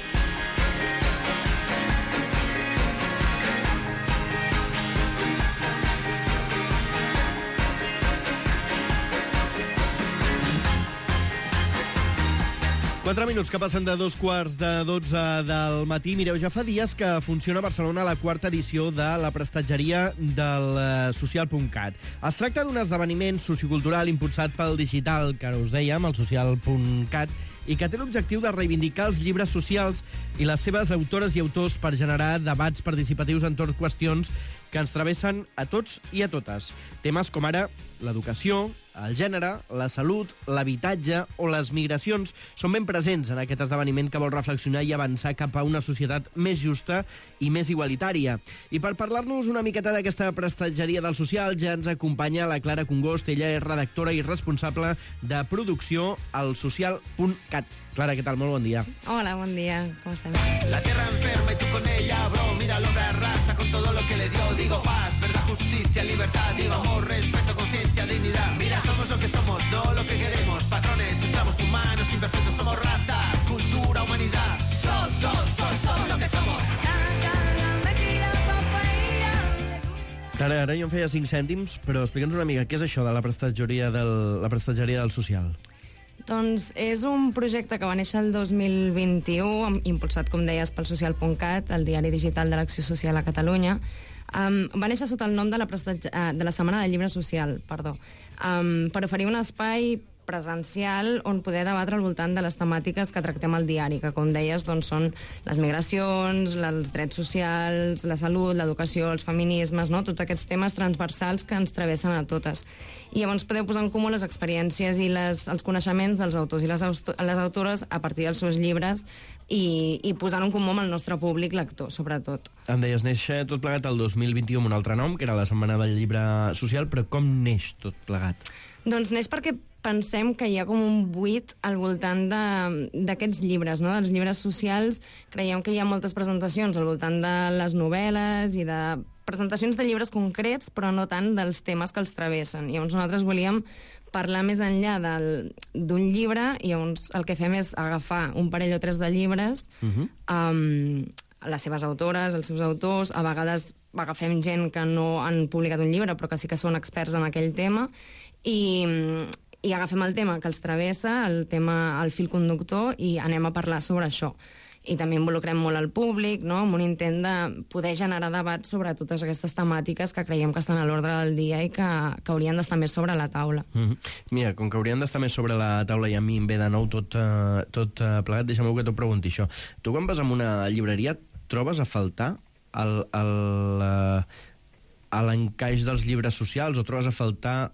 Quatre minuts que passen de 2:45 del matí. Mireu, ja fa dies que funciona a Barcelona la quarta edició de la prestatgeria del social.cat. Es tracta d'un esdeveniment sociocultural impulsat pel digital, que ara us dèiem, el social.cat, i que té l'objectiu de reivindicar els llibres socials i les seves autores i autors per generar debats participatius entorn qüestions que ens travessen a tots i a totes. Temes com ara l'educació, El gènere, la salut, l'habitatge o les migracions són ben presents en aquest esdeveniment que vol reflexionar i avançar cap a una societat més justa i més igualitària. I per parlar-nos una miqueta d'aquesta prestatgeria del social ja ens acompanya la Clara Congost. Ella és redactora i responsable de producció al social.cat. Clara, què tal? Molt bon dia. Hola, bon dia. Com estem? La tierra enferma y tú con ella, bro. Mira al hombre arrasa con todo lo que le dio. Digo paz, verdad, justicia, libertad. Digo amor, respeto, conciencia, dignidad. Mira, somos lo que somos, todo lo que queremos. Patrones, esclavos, humanos, imperfectos. Somos raza, cultura, humanidad. Somos lo que somos. Clara, ara jo em feia 5 cèntims, però explica'ns una mica, què és això de la prestatgeria del social? Doncs és un projecte que va néixer el 2021, impulsat, com deies, pel social.cat, el diari digital de l'Acció Social a Catalunya. Va néixer sota el nom de la Setmana del Llibre Social, per oferir un espai presencial on poder debatre al voltant de les temàtiques que tractem al diari, que, com deies, doncs, són les migracions, els drets socials, la salut, l'educació, els feminismes, no? Tots aquests temes transversals que ens travessen a totes. I llavors podeu posar en comú les experiències i els coneixements dels autors i les autores a partir dels seus llibres i posant en comú amb el nostre públic lector, sobretot. Em deies, neix tot plegat el 2021 amb un altre nom, que era la Setmana del Llibre Social, però com neix tot plegat? Doncs neix perquè pensem que hi ha com un buit al voltant d'aquests llibres, no? Dels llibres socials. Creiem que hi ha moltes presentacions al voltant de les novel·les i de presentacions de llibres concrets, però no tant dels temes que els travessen. I llavors nosaltres volíem parlar més enllà d'un llibre, i llavors el que fem és agafar un parell o 3 de llibres, les seves autores, els seus autors, a vegades agafem gent que no han publicat un llibre però que sí que són experts en aquell tema, i agafem el tema que els travessa, el fil conductor, i anem a parlar sobre això. I també involucrem molt el públic, no?, amb un intent de poder generar debat sobre totes aquestes temàtiques que creiem que estan a l'ordre del dia i que haurien d'estar més sobre la taula. Mira, com que haurien d'estar més sobre la taula i a mi em ve de nou tot plegat, deixa'm que t'ho pregunti això. Tu quan vas a una llibreria trobes a faltar l'encaix dels llibres socials, o trobes a faltar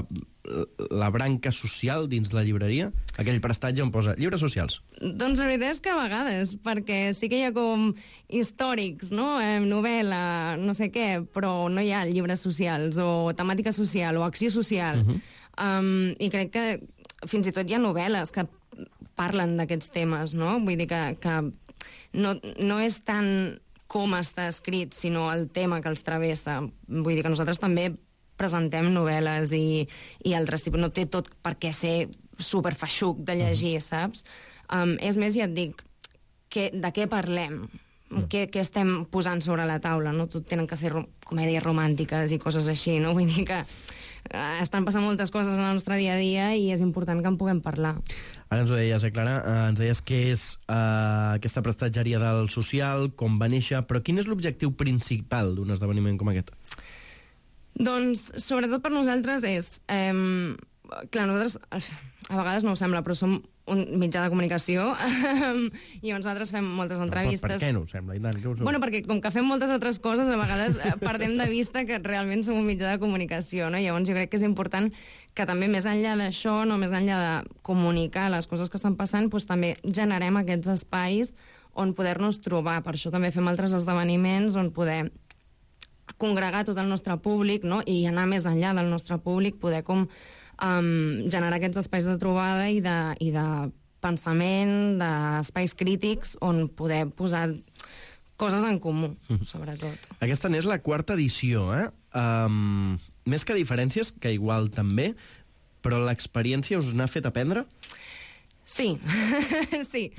la branca social dins la llibreria? Aquell prestatge on posa llibres socials. Doncs la veritat és que a vegades, perquè sí que hi ha com històrics, no?, novel·la, no sé què, però no hi ha llibres socials, o temàtica social, o acció social. I crec que fins i tot hi ha novel·les que parlen d'aquests temes, no? Vull dir que no és tant com està escrit, sinó el tema que els travessa. Vull dir que nosaltres també presentem novel·les i altres tipus. No té tot per què ser superfeixuc de llegir, saps? És més, ja et dic, de què parlem? Què estem posant sobre la taula? No tot tenen que ser comèdies romàntiques i coses així, no? Vull dir que estan passant moltes coses en el nostre dia a dia i és important que en puguem parlar. Ara ens ho deies, Clara, ens deies què és aquesta prestatgeria del social, com va néixer, però quin és l'objectiu principal d'un esdeveniment com aquest? Doncs, sobretot per nosaltres és... clar, nosaltres, a vegades no ho sembla, però som un mitjà de comunicació i nosaltres fem moltes entrevistes. Per què no ho sembla? I tant, que ho som? Bueno, perquè com que fem moltes altres coses, a vegades perdem de vista que realment som un mitjà de comunicació, no? Llavors jo crec que és important que també més enllà d'això, no, més enllà de comunicar les coses que estan passant, doncs també generem aquests espais on poder-nos trobar. Per això també fem altres esdeveniments on poder congregar tot el nostre públic, no?, i anar més enllà del nostre públic, poder com generar aquests espais de trobada i de pensament, d'espais crítics on poder posar coses en comú, sobretot. Aquesta n'és la 4ª edició, eh? Més que diferències, que igual també, però l'experiència us n'ha fet aprendre? Sí, sí.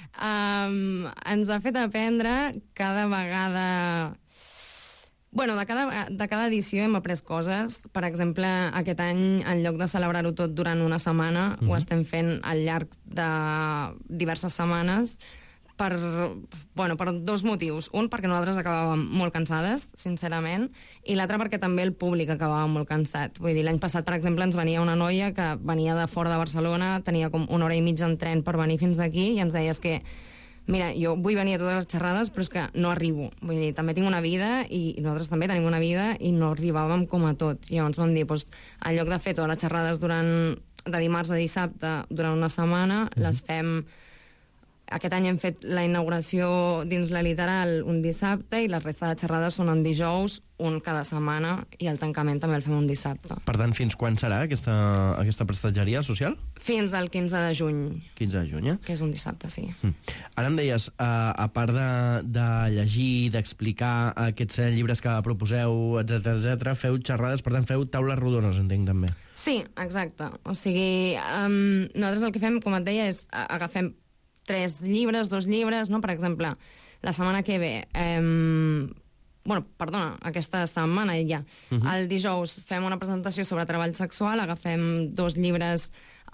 Ens ha fet aprendre cada vegada... Bueno, de cada edició hem après coses. Per exemple, aquest any, en lloc de celebrar-ho tot durant una setmana, ho estem fent al llarg de diverses setmanes per 2 motius. Un, perquè nosaltres acabàvem molt cansades, sincerament, i l'altre perquè també el públic acabava molt cansat. Vull dir, l'any passat, per exemple, ens venia una noia que venia de fora de Barcelona, tenia com 1 hora i mitja en tren per venir fins aquí, i ens deia que mira, jo vull venir a totes les xerrades, però és que no arribo. Vull dir, també tinc una vida, i nosaltres també tenim una vida, i no arribàvem com a tot. I llavors vam dir, doncs, en lloc de fer totes les xerrades de dimarts a dissabte durant una setmana, les fem... Aquest any hem fet la inauguració dins la Literal un dissabte i la resta de xerrades són en dijous, un cada setmana, i el tancament també el fem un dissabte. Per tant, fins quan serà aquesta prestatgeria social? Fins al 15 de juny. 15 de juny, Que és un dissabte, sí. Ara em deies, a part de llegir, d'explicar aquests llibres que proposeu, etc, feu xerrades, per tant, feu taules rodones, entenc, també. Sí, exacte. O sigui, nosaltres el que fem, com et deia, és agafem 2 llibres, no? Per exemple, la setmana que ve... aquesta setmana ja. El dijous fem una presentació sobre treball sexual, agafem 2 llibres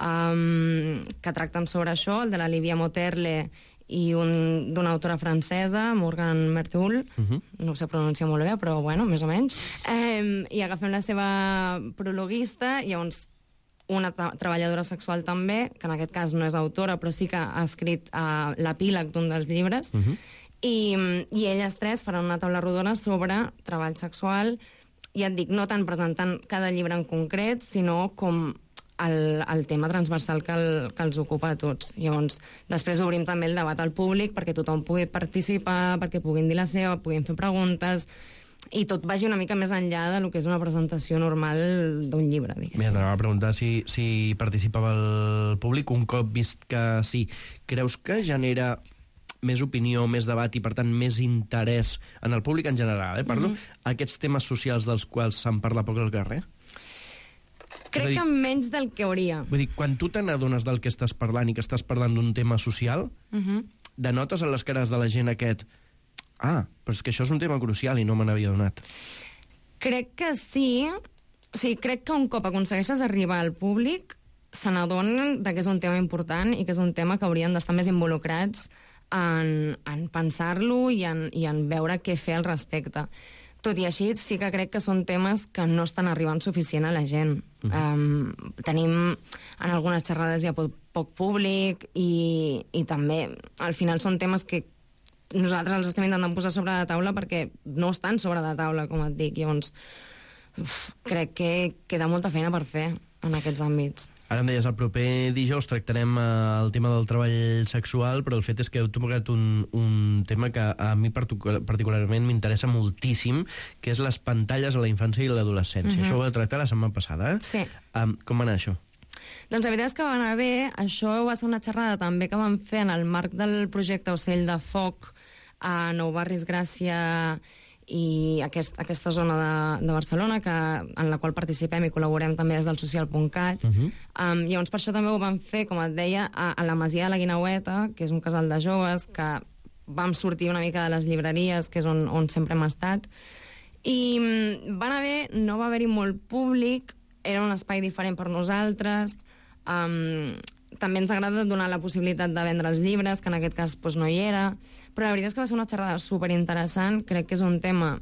que tracten sobre això, el de la Livia Moterle i d'una autora francesa, Morgan Mertoul, no ho sé pronunciar molt bé, però bueno, més o menys, i agafem la seva prologuista, i llavors una treballadora sexual també, que en aquest cas no és autora, però sí que ha escrit l'epíleg d'un dels llibres, i elles 3 faran una taula rodona sobre treball sexual, i et dic, no tant presentant cada llibre en concret, sinó com el tema transversal que els ocupa a tots. Llavors, després obrim també el debat al públic perquè tothom pugui participar, perquè puguin dir la seva, puguin fer preguntes, i tot vagi una mica més enllà del que és una presentació normal d'un llibre, diguéssim. Mira, t'anava a preguntar si participava el públic. Un cop vist que sí, creus que genera més opinió, més debat i, per tant, més interès en el públic en general, parlo, aquests temes socials dels quals se'n parla poc al carrer? Crec que menys del que hauria. Vull dir, quan tu te n'adones del que estàs parlant i que estàs parlant d'un tema social, denotes a les cares de la gent aquest... però és que això és un tema crucial i no me n'havia donat. Crec que sí. O sigui, crec que un cop aconsegueixes arribar al públic, se n'adonen que és un tema important i que és un tema que haurien d'estar més involucrats en pensar-lo i en veure què fer al respecte. Tot i així, sí que crec que són temes que no estan arribant suficient a la gent. Tenim, en algunes xerrades hi ha poc públic i també, al final, són temes que nosaltres els estem intentant posar sobre la taula perquè no estan sobre la taula, com et dic. Llavors, crec que queda molta feina per fer en aquests àmbits. Ara em deies, el proper dijous tractarem el tema del treball sexual, però el fet és que heu tocat un tema que a mi particularment m'interessa moltíssim, que és les pantalles a la infància i l'adolescència. Això ho heu tractat la setmana passada, Sí. Com va anar això? Doncs la veritat és que va anar bé. Això va ser una xerrada també que vam fer en el marc del projecte Ocell de Foc a Nou Barris Gràcia i aquesta zona de Barcelona, en la qual participem i col·laborem també des del social.cat. Llavors, per això també ho vam fer, com et deia, a la Masia de la Guineueta, que és un casal de joves, que vam sortir una mica de les llibreries, que és on sempre hem estat. I va anar bé, no va haver-hi molt públic, era un espai diferent per nosaltres. També ens agrada donar la possibilitat de vendre els llibres, que en aquest cas no hi era. Però la veritat és que va ser una xerrada superinteressant. Crec que és un tema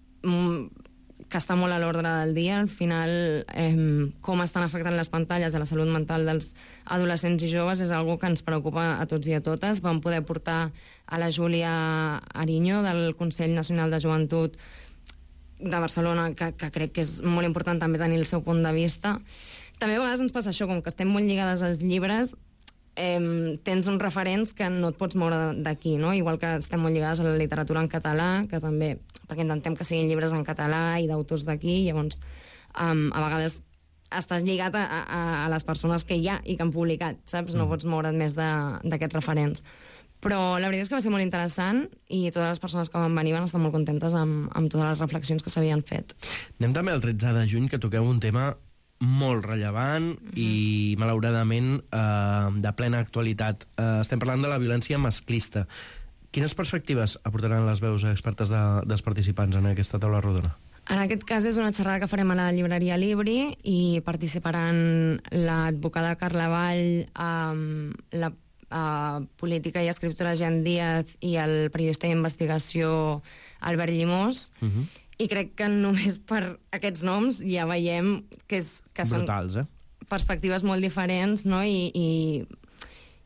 que està molt a l'ordre del dia. Al final, com estan afectant les pantalles a la salut mental dels adolescents i joves és una que ens preocupa a tots i a totes. Vam poder portar a la Júlia Ariño, del Consell Nacional de Joventut de Barcelona, que crec que és molt important també tenir el seu punt de vista. També a vegades ens passa això, com que estem molt lligades als llibres, tens uns referents que no et pots moure d'aquí, no? Igual que estem molt lligades a la literatura en català, que també, perquè intentem que siguin llibres en català i d'autors d'aquí, llavors a vegades estàs lligat a les persones que hi ha i que han publicat, saps? No pots moure't més d'aquests referents. Però la veritat és que va ser molt interessant i totes les persones que van venir van estar molt contentes amb totes les reflexions que s'havien fet. Anem també al 13 de juny, que toqueu un tema molt rellevant i, malauradament, de plena actualitat. Estem parlant de la violència masclista. Quines perspectives aportaran les veus expertes dels participants en aquesta taula rodona? En aquest cas és una xerrada que farem a la llibreria Libri i participaran l'advocada Carla Vall, la política i escriptora Jean Díaz i el periodista d'investigació Albert Llimós. I crec que només per aquests noms ja veiem que són brutals, perspectives molt diferents, no? I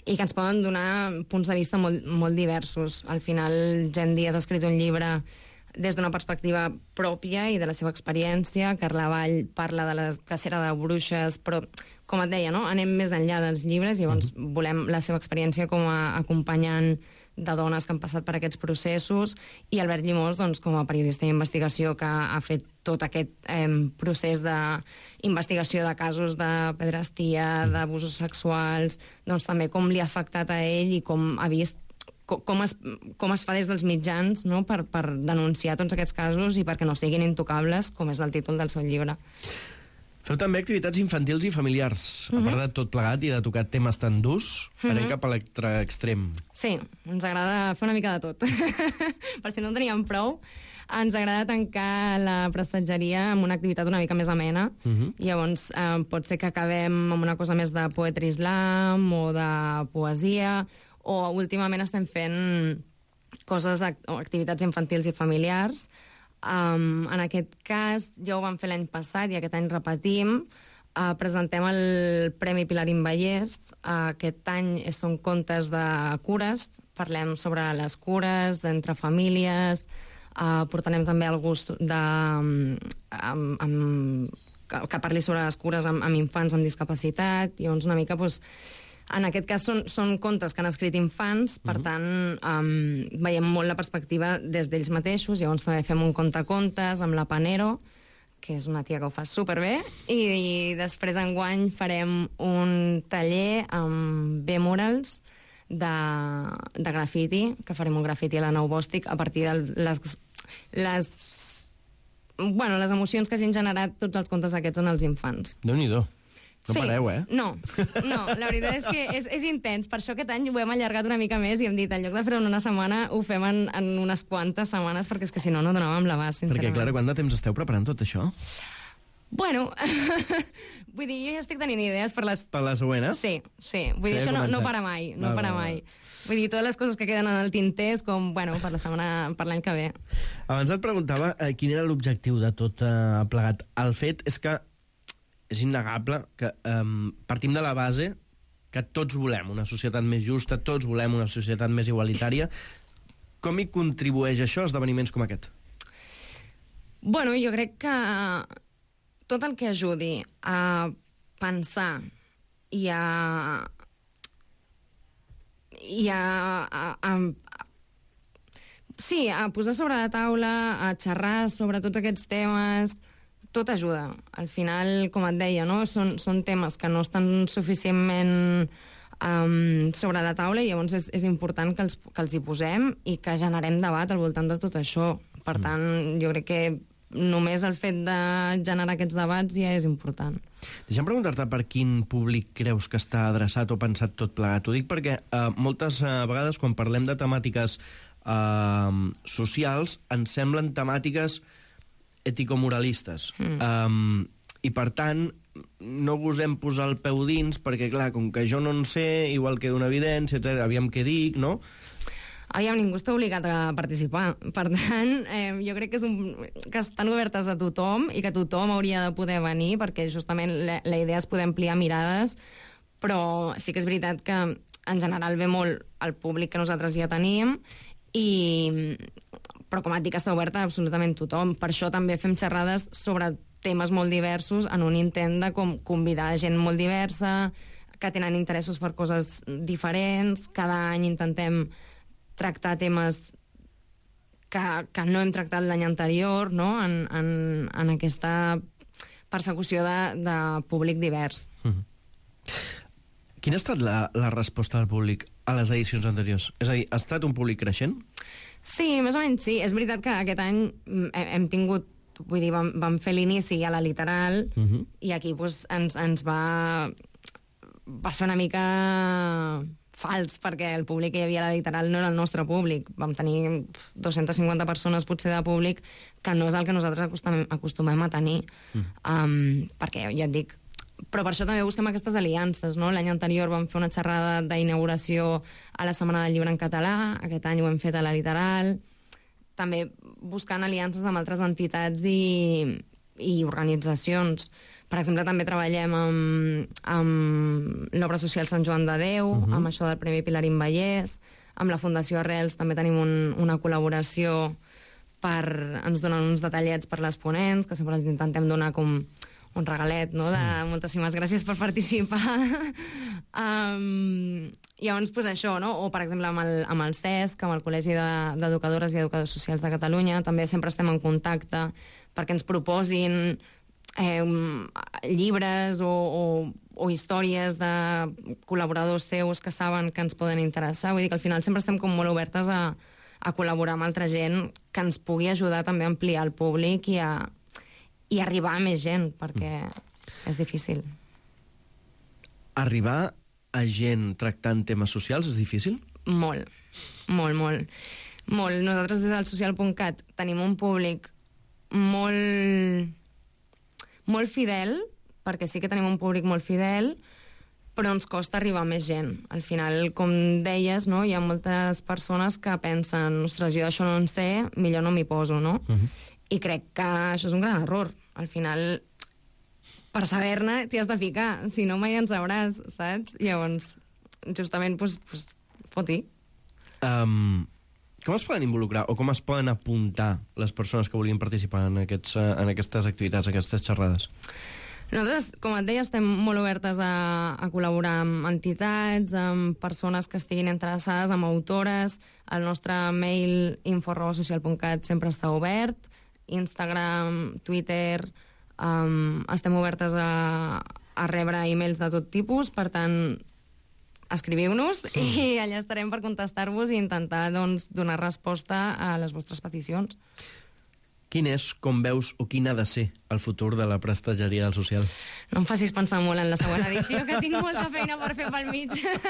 i que ens poden donar punts de vista molt diversos. Al final, Gen Díaz ha escrit un llibre des d'una perspectiva pròpia i de la seva experiència. Carla Vall parla de la cacera de bruixes, però, com et deia, no? Anem més enllà dels llibres, llavors volem la seva experiència com a acompanyant de dones que han passat per aquests processos, i Albert Llimós, doncs, com a periodista d'investigació que ha fet tot aquest procés d'investigació de casos de pederastia, d'abusos sexuals, doncs també com li ha afectat a ell i com ha vist com es fa des dels mitjans, no? per denunciar tots aquests casos i perquè no siguin intocables, com és el títol del seu llibre. Feu també activitats infantils i familiars, a part de tot plegat i de tocar temes tan durs, per anar cap a l'extrem. Sí, ens agrada fer una mica de tot. Per si no en teníem prou, ens agrada tancar la prestatgeria amb una activitat una mica més amena. Llavors, pot ser que acabem amb una cosa més de poetry slam o de poesia, o últimament estem fent coses, activitats infantils i familiars. En aquest cas, ja ho vam fer l'any passat i aquest any repetim. Presentem el Premi Pilarín Vallès. Aquest any són contes de cures. Parlem sobre les cures d'entre famílies. Portarem també el gust que parli sobre les cures amb infants amb discapacitat. Llavors, una mica, doncs, en aquest cas són contes que han escrit infants, per tant, veiem molt la perspectiva des d'ells mateixos. Llavors també fem un contacontes amb la Panero, que és una tia que ho fa superbé, i després enguany farem un taller amb B-Murals de grafiti, que farem un grafiti a la Nou Bòstic a partir de les emocions que hagin generat tots els contes aquests en els infants. Déu-n'hi-do. No pareu, eh? No, la veritat és que és intens. Per això aquest any ho hem allargat una mica més i hem dit, en lloc de fer-ho en una setmana, ho fem en unes quantes setmanes, perquè és que si no, no donàvem l'abast, sincerament. Perquè, Clara, quant de temps esteu preparant tot això? Bueno, vull dir, jo ja estic tenint idees per les... Per la següent, eh? Sí. Vull dir, això no para mai, mai. Vull dir, totes les coses que queden en el tinter és com, bueno, per l'any que ve. Abans et preguntava quin era l'objectiu de tot plegat. El fet és que és innegable que partim de la base que tots volem una societat més justa, tots volem una societat més igualitària. Com hi contribueix això, esdeveniments com aquest? Bueno, jo crec que tot el que ajudi a pensar i a posar sobre la taula, a xerrar sobre tots aquests temes, tot ajuda. Al final, com et deia, no? Són temes que no estan suficientment sobre la taula, i llavors és important que els hi posem i que generem debat al voltant de tot això. Per tant, jo crec que només el fet de generar aquests debats ja és important. Deixa'm preguntar-te per quin públic creus que està adreçat o pensat tot plegat. Ho dic perquè moltes vegades quan parlem de temàtiques socials ens semblen temàtiques ètico-moralistes. I, per tant, no gosem posar el peu dins perquè, clar, com que jo no en sé, igual queda una evidència, etc. Aviam què dic, no? Aviam, ningú està obligat a participar. Per tant, jo crec que estan obertes a tothom i que tothom hauria de poder venir, perquè justament la idea és poder ampliar mirades, però sí que és veritat que en general ve molt el públic que nosaltres ja tenim, però com et dic, està oberta a absolutament tothom. Per això també fem xerrades sobre temes molt diversos en un intent de convidar gent molt diversa, que tenen interessos per coses diferents. Cada any intentem tractar temes que no hem tractat l'any anterior, no? en aquesta persecució de públic divers. Quina ha estat la resposta del públic a les edicions anteriors? És a dir, ha estat un públic creixent? Sí, més o menys sí. És veritat que aquest any hem tingut, vull dir, vam fer l'inici a la Literal, i aquí ens va ser una mica fals, perquè el públic que hi havia a la Literal no era el nostre públic. Vam tenir 250 persones potser de públic, que no és el que nosaltres acostumem a tenir. Perquè, ja et dic, però per això també busquem aquestes aliances, no? L'any anterior vam fer una xerrada d'inauguració a la Setmana del Llibre en català, aquest any ho hem fet a la Literal, també buscant aliances amb altres entitats i organitzacions, Per exemple, també treballem amb l'obra social Sant Joan de Déu, amb això del Premi Pilarín Vallès, amb la Fundació Arrels també tenim una col·laboració ens donen uns detallets per les ponents, que sempre els intentem donar com un regalet, no?, de moltíssimes gràcies per participar. Llavors, doncs això, no? O, per exemple, amb el CESC, amb el Col·legi d'Educadores i Educadors Socials de Catalunya, també sempre estem en contacte perquè ens proposin llibres o històries de col·laboradors seus que saben que ens poden interessar. Vull dir que al final sempre estem com molt obertes a col·laborar amb altra gent que ens pugui ajudar també a ampliar el públic i arribar a més gent, perquè és difícil. Arribar a gent tractant temes socials és difícil? Molt. Nosaltres des del social.cat tenim un públic molt fidel, perquè sí que tenim un públic molt fidel, però ens costa arribar a més gent. Al final, com deies, no, hi ha moltes persones que pensen, ostres, jo això no en sé, millor no m'hi poso, no? I crec que això és un gran error. Al final, per saber-ne, t'hi has de ficar. Si no, mai en sabràs, saps? Llavors, justament, doncs, fot-hi. Com es poden involucrar o com es poden apuntar les persones que vulguin participar en aquestes activitats, aquestes xerrades? Nosaltres, com et deia, estem molt obertes a col·laborar amb entitats, amb persones que estiguin interessades, amb autores. El nostre mail info@social.cat sempre està obert. Instagram, Twitter, estem obertes a rebre e-mails de tot tipus, per tant, escriviu-nos i allà estarem per contestar-vos i intentar donar resposta a les vostres peticions. Quin és, com veus, o quin ha de ser el futur de la prestageria del social? No em facis pensar molt en la següent edició, que tinc molta feina per fer pel mig.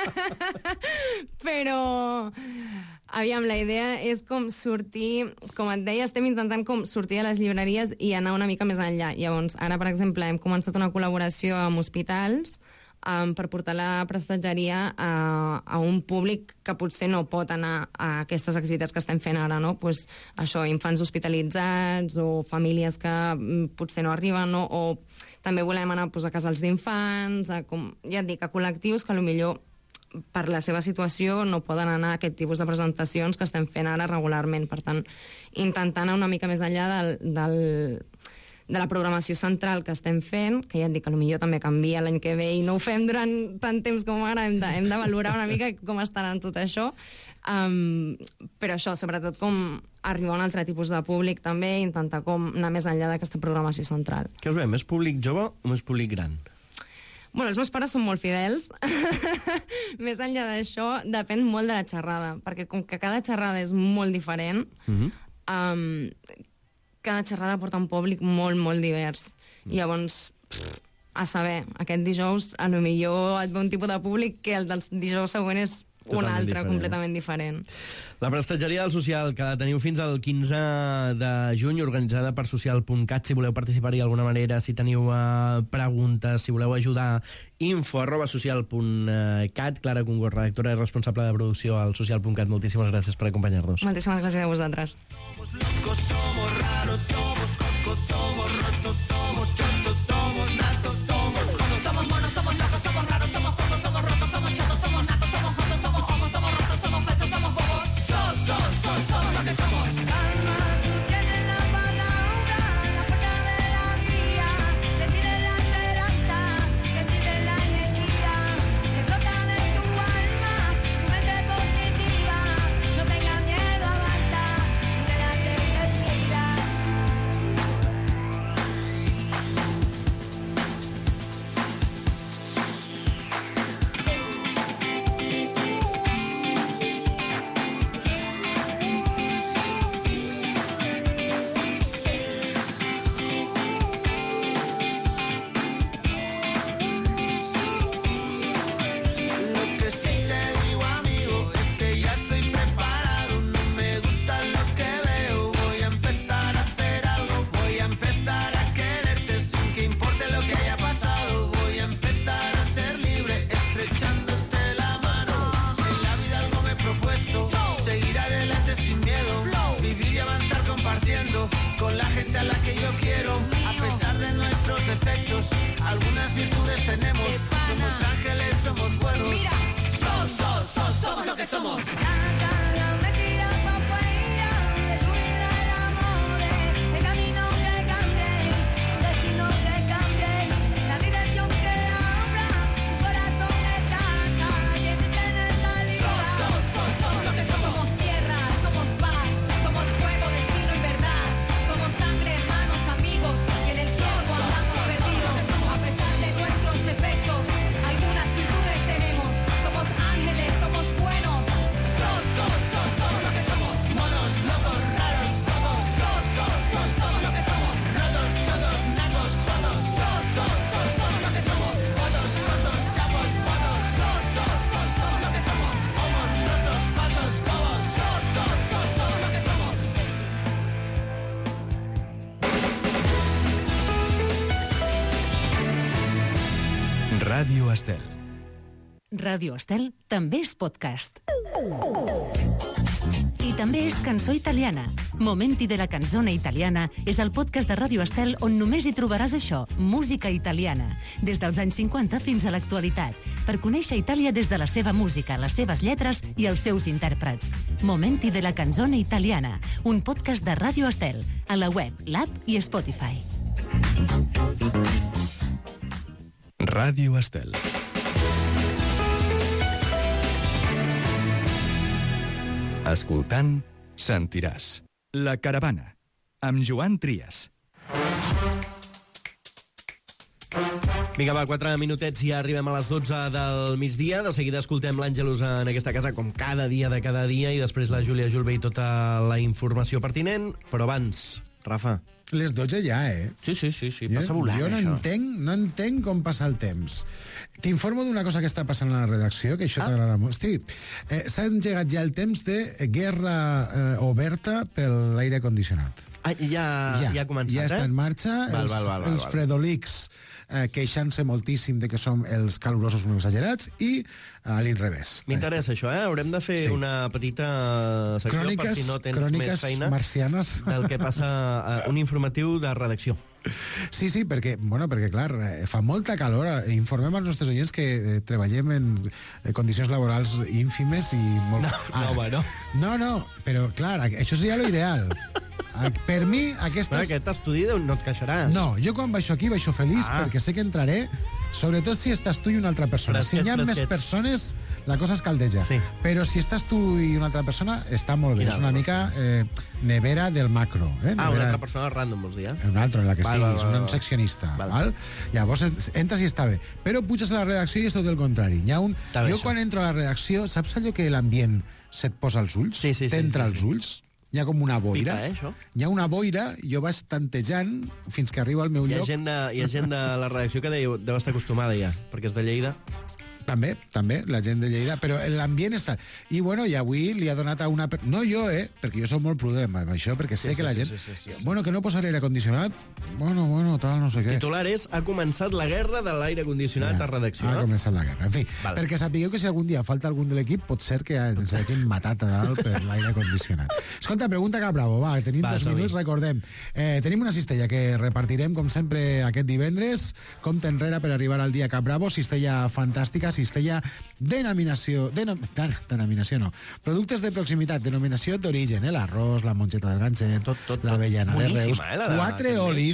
Però, aviam, la idea és com sortir... Com et deia, estem intentant com sortir a les llibreries i anar una mica més enllà. Llavors, ara, per exemple, hem començat una col·laboració amb hospitals per portar la prestatgeria a un públic que potser no pot anar a aquestes activitats que estem fent ara, no? Pues això, infants hospitalitzats o famílies que potser no arriben, no? O també volem anar a casals d'infants, ja et dic, a col·lectius que potser per la seva situació no poden anar a aquest tipus de presentacions que estem fent ara regularment. Per tant, intentant anar una mica més enllà de la programació central que estem fent, que ja et dic que potser també canvia l'any que ve i no ho fem durant tant temps com ara, hem de valorar una mica com estarà tot això, però això, sobretot com arribar a un altre tipus de públic també, intentar com anar més enllà d'aquesta programació central. Què us ve, més públic jove o més públic gran? Bueno, els meus pares són molt fidels. Més enllà d'això, depèn molt de la xerrada, perquè com que cada xerrada és molt diferent, cada xerrada porta un públic molt, molt divers. I llavors, a saber, aquest dijous potser et ve un tipus de públic que el del dijous següent és un altre, completament diferent. La prestatgeria del social, que la teniu fins al 15 de juny, organitzada per social.cat. Si voleu participar-hi d'alguna manera, si teniu preguntes, si voleu ajudar, info@social.cat. Clara Congo, redactora i responsable de producció al social.cat. Moltíssimes gràcies per acompanyar-nos. Moltíssimes gràcies a vosaltres. Somos locos, somos raros, somos cocos, somos rotos, somos chotos, somos natos, somos jodos, somos monos, somos locos, somos raros, somos cocos, somos rotos, somos chotos, somos natos, somos jodos, somos homos, somos rotos, somos falsos, somos bobos. Somos lo que somos. Alma, tú tienes la palabra, la puerta de la vida, decide la esperanza, decide la energía, que brota de tu alma, tu mente positiva, no tengas miedo, avanza, libérate y respira. Con la gente a la que yo quiero, a pesar de nuestros defectos. algunas virtudes tenemos. Somos ángeles, somos buenos. Mira, somos lo que somos. Ràdio Estel. Ràdio Estel també és podcast. I també és cançó italiana. Momenti de la canzone italiana és el podcast de Ràdio Estel on només hi trobaràs això, música italiana, des dels anys 50 fins a l'actualitat, per conèixer Itàlia des de la seva música, les seves lletres i els seus intèrprets. Momenti de la canzone italiana, un podcast de Ràdio Estel, a la web, l'app i Spotify. Ràdio Estel. Escoltant, sentiràs. La Caravana, amb Joan Trias. Vinga, va, 4 minutets i ja arribem a les 12 del migdia. De seguida escoltem l'Àngelus en aquesta casa, com cada dia de cada dia, i després la Júlia Julve i tota la informació pertinent. Però abans, Rafa... Les 12 ja, eh? Sí, passa volant, jo això. No entenc com passa el temps. T'informo d'una cosa que està passant a la redacció, que això t'agrada molt. Sí, s'ha engegat ja el temps de guerra oberta per l'aire condicionat. Ja ha començat, ja està en marxa. Els fredolics queixant-se moltíssim de que som els calorosos molt exagerats i a l'inrevés. M'interessa això, eh? Haurem de fer una petita secció per si no tens més feina marcianes del que passa un informatiu de redacció. Sí, perquè clar, fa molta calor. Informem als nostres oients que treballem en condicions laborals ínfimes i molt... No, però clar, això seria l'ideal. Per mi, aquestes... Aquest estudi no et queixaràs. No, jo quan baixo aquí baixo feliç perquè sé que entraré, sobretot si estàs tu i una altra persona. Si hi ha més persones, la cosa es caldeja. Sí. Però si estàs tu i una altra persona, està molt bé. És una mica nevera del macro. Una altra persona random, vols dir, Una altra, la que sigui, és un seccionista. Val? Llavors entres i està bé. Però puges a la redacció i és tot el contrari. Jo quan entro a la redacció, saps allò que l'ambient se't posa als ulls? T'entra als ulls? Hi ha com una boira. Pica, hi ha una boira, jo vaig tantejant fins que arribo al meu lloc. Hi ha gent de la redacció que deu estar acostumada ja, perquè és de Lleida. També, la gent de Lleida, però l'ambient està... I avui li ha donat a una... No jo, perquè jo soc molt prudent amb això, perquè sé que la gent... Bueno, que no posaré aire condicionat? Bueno, tal, no sé què. Titular és: ha començat la guerra de l'aire condicionat a redacció. Ha començat la guerra, en fi. Perquè sapigueu que si algun dia falta algun de l'equip, pot ser que ens hagin matat a dalt per l'aire condicionat. Escolta, pregunta Cap Bravo, va, tenim 2 minuts, recordem. Tenim una cistella que repartirem, com sempre, aquest divendres. Compte enrere per arribar al dia Cap Bravo, cistella fantàstica, cistella denominació no, productes de proximitat, denominació d'origen, l'arròs, la mongeta del ganxet, l'avellana de Reus, 4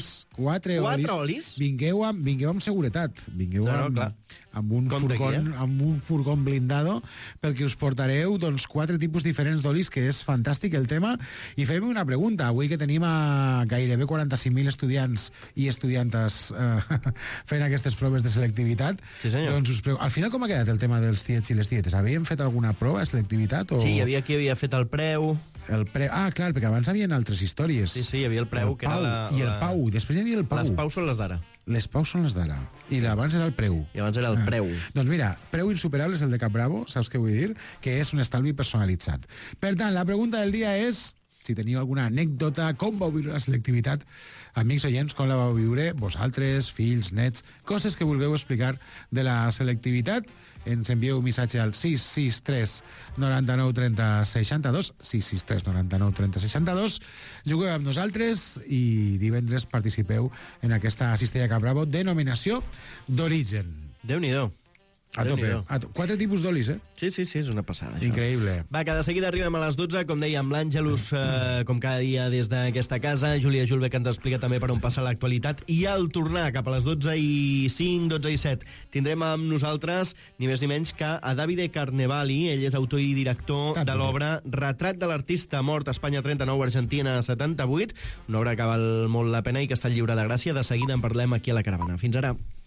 olis. Vingueu amb seguretat, vingueu amb un furgón blindado, perquè us portareu 4 tipus diferents d'olis, que és fantàstic el tema. I fem una pregunta, avui que tenim a gairebé 45.000 estudiants i estudiantes fent aquestes proves de selectivitat, doncs al final com ha quedat el tema dels tiets i les tietes? Havíem fet alguna prova de selectivitat? Sí, hi havia qui havia fet el preu. Clar, perquè abans hi havia altres històries. Sí, hi havia el preu, que era i el Pau, després hi havia el Pau. Les Pau són les d'ara. Les Pau són les d'ara. I abans era el preu. I abans era el preu. Doncs mira, preu insuperable és el de Cap Bravo, saps què vull dir? Que és un estalvi personalitzat. Per tant, la pregunta del dia és: si teniu alguna anècdota, com vau viure la selectivitat, amics oients, com la vau viure vosaltres, fills, nets, coses que vulgueu explicar de la selectivitat, ens envieu un missatge al 663 99 30 62, 663 99 30 62, jugueu amb nosaltres i divendres participeu en aquesta Cistella Cap Bravo denominació d'origen. Déu-n'hi-do. A tope. 4 tipus d'olis, eh? Sí, és una passada. Això. Increïble. Va, que de seguida arribem a les 12, com deia, amb l'Àngelus, com cada dia des d'aquesta casa, Júlia Julve, que ens explica també per on passa l'actualitat, i al tornar cap a les 12:05, 12:07, tindrem amb nosaltres ni més ni menys que a Davide Carnevali. Ell és autor i director de l'obra Retrat de l'artista mort a Espanya 39, Argentina 78, una obra que val molt la pena i que està lliure de gràcia. De seguida en parlem aquí a la Caravana. Fins ara.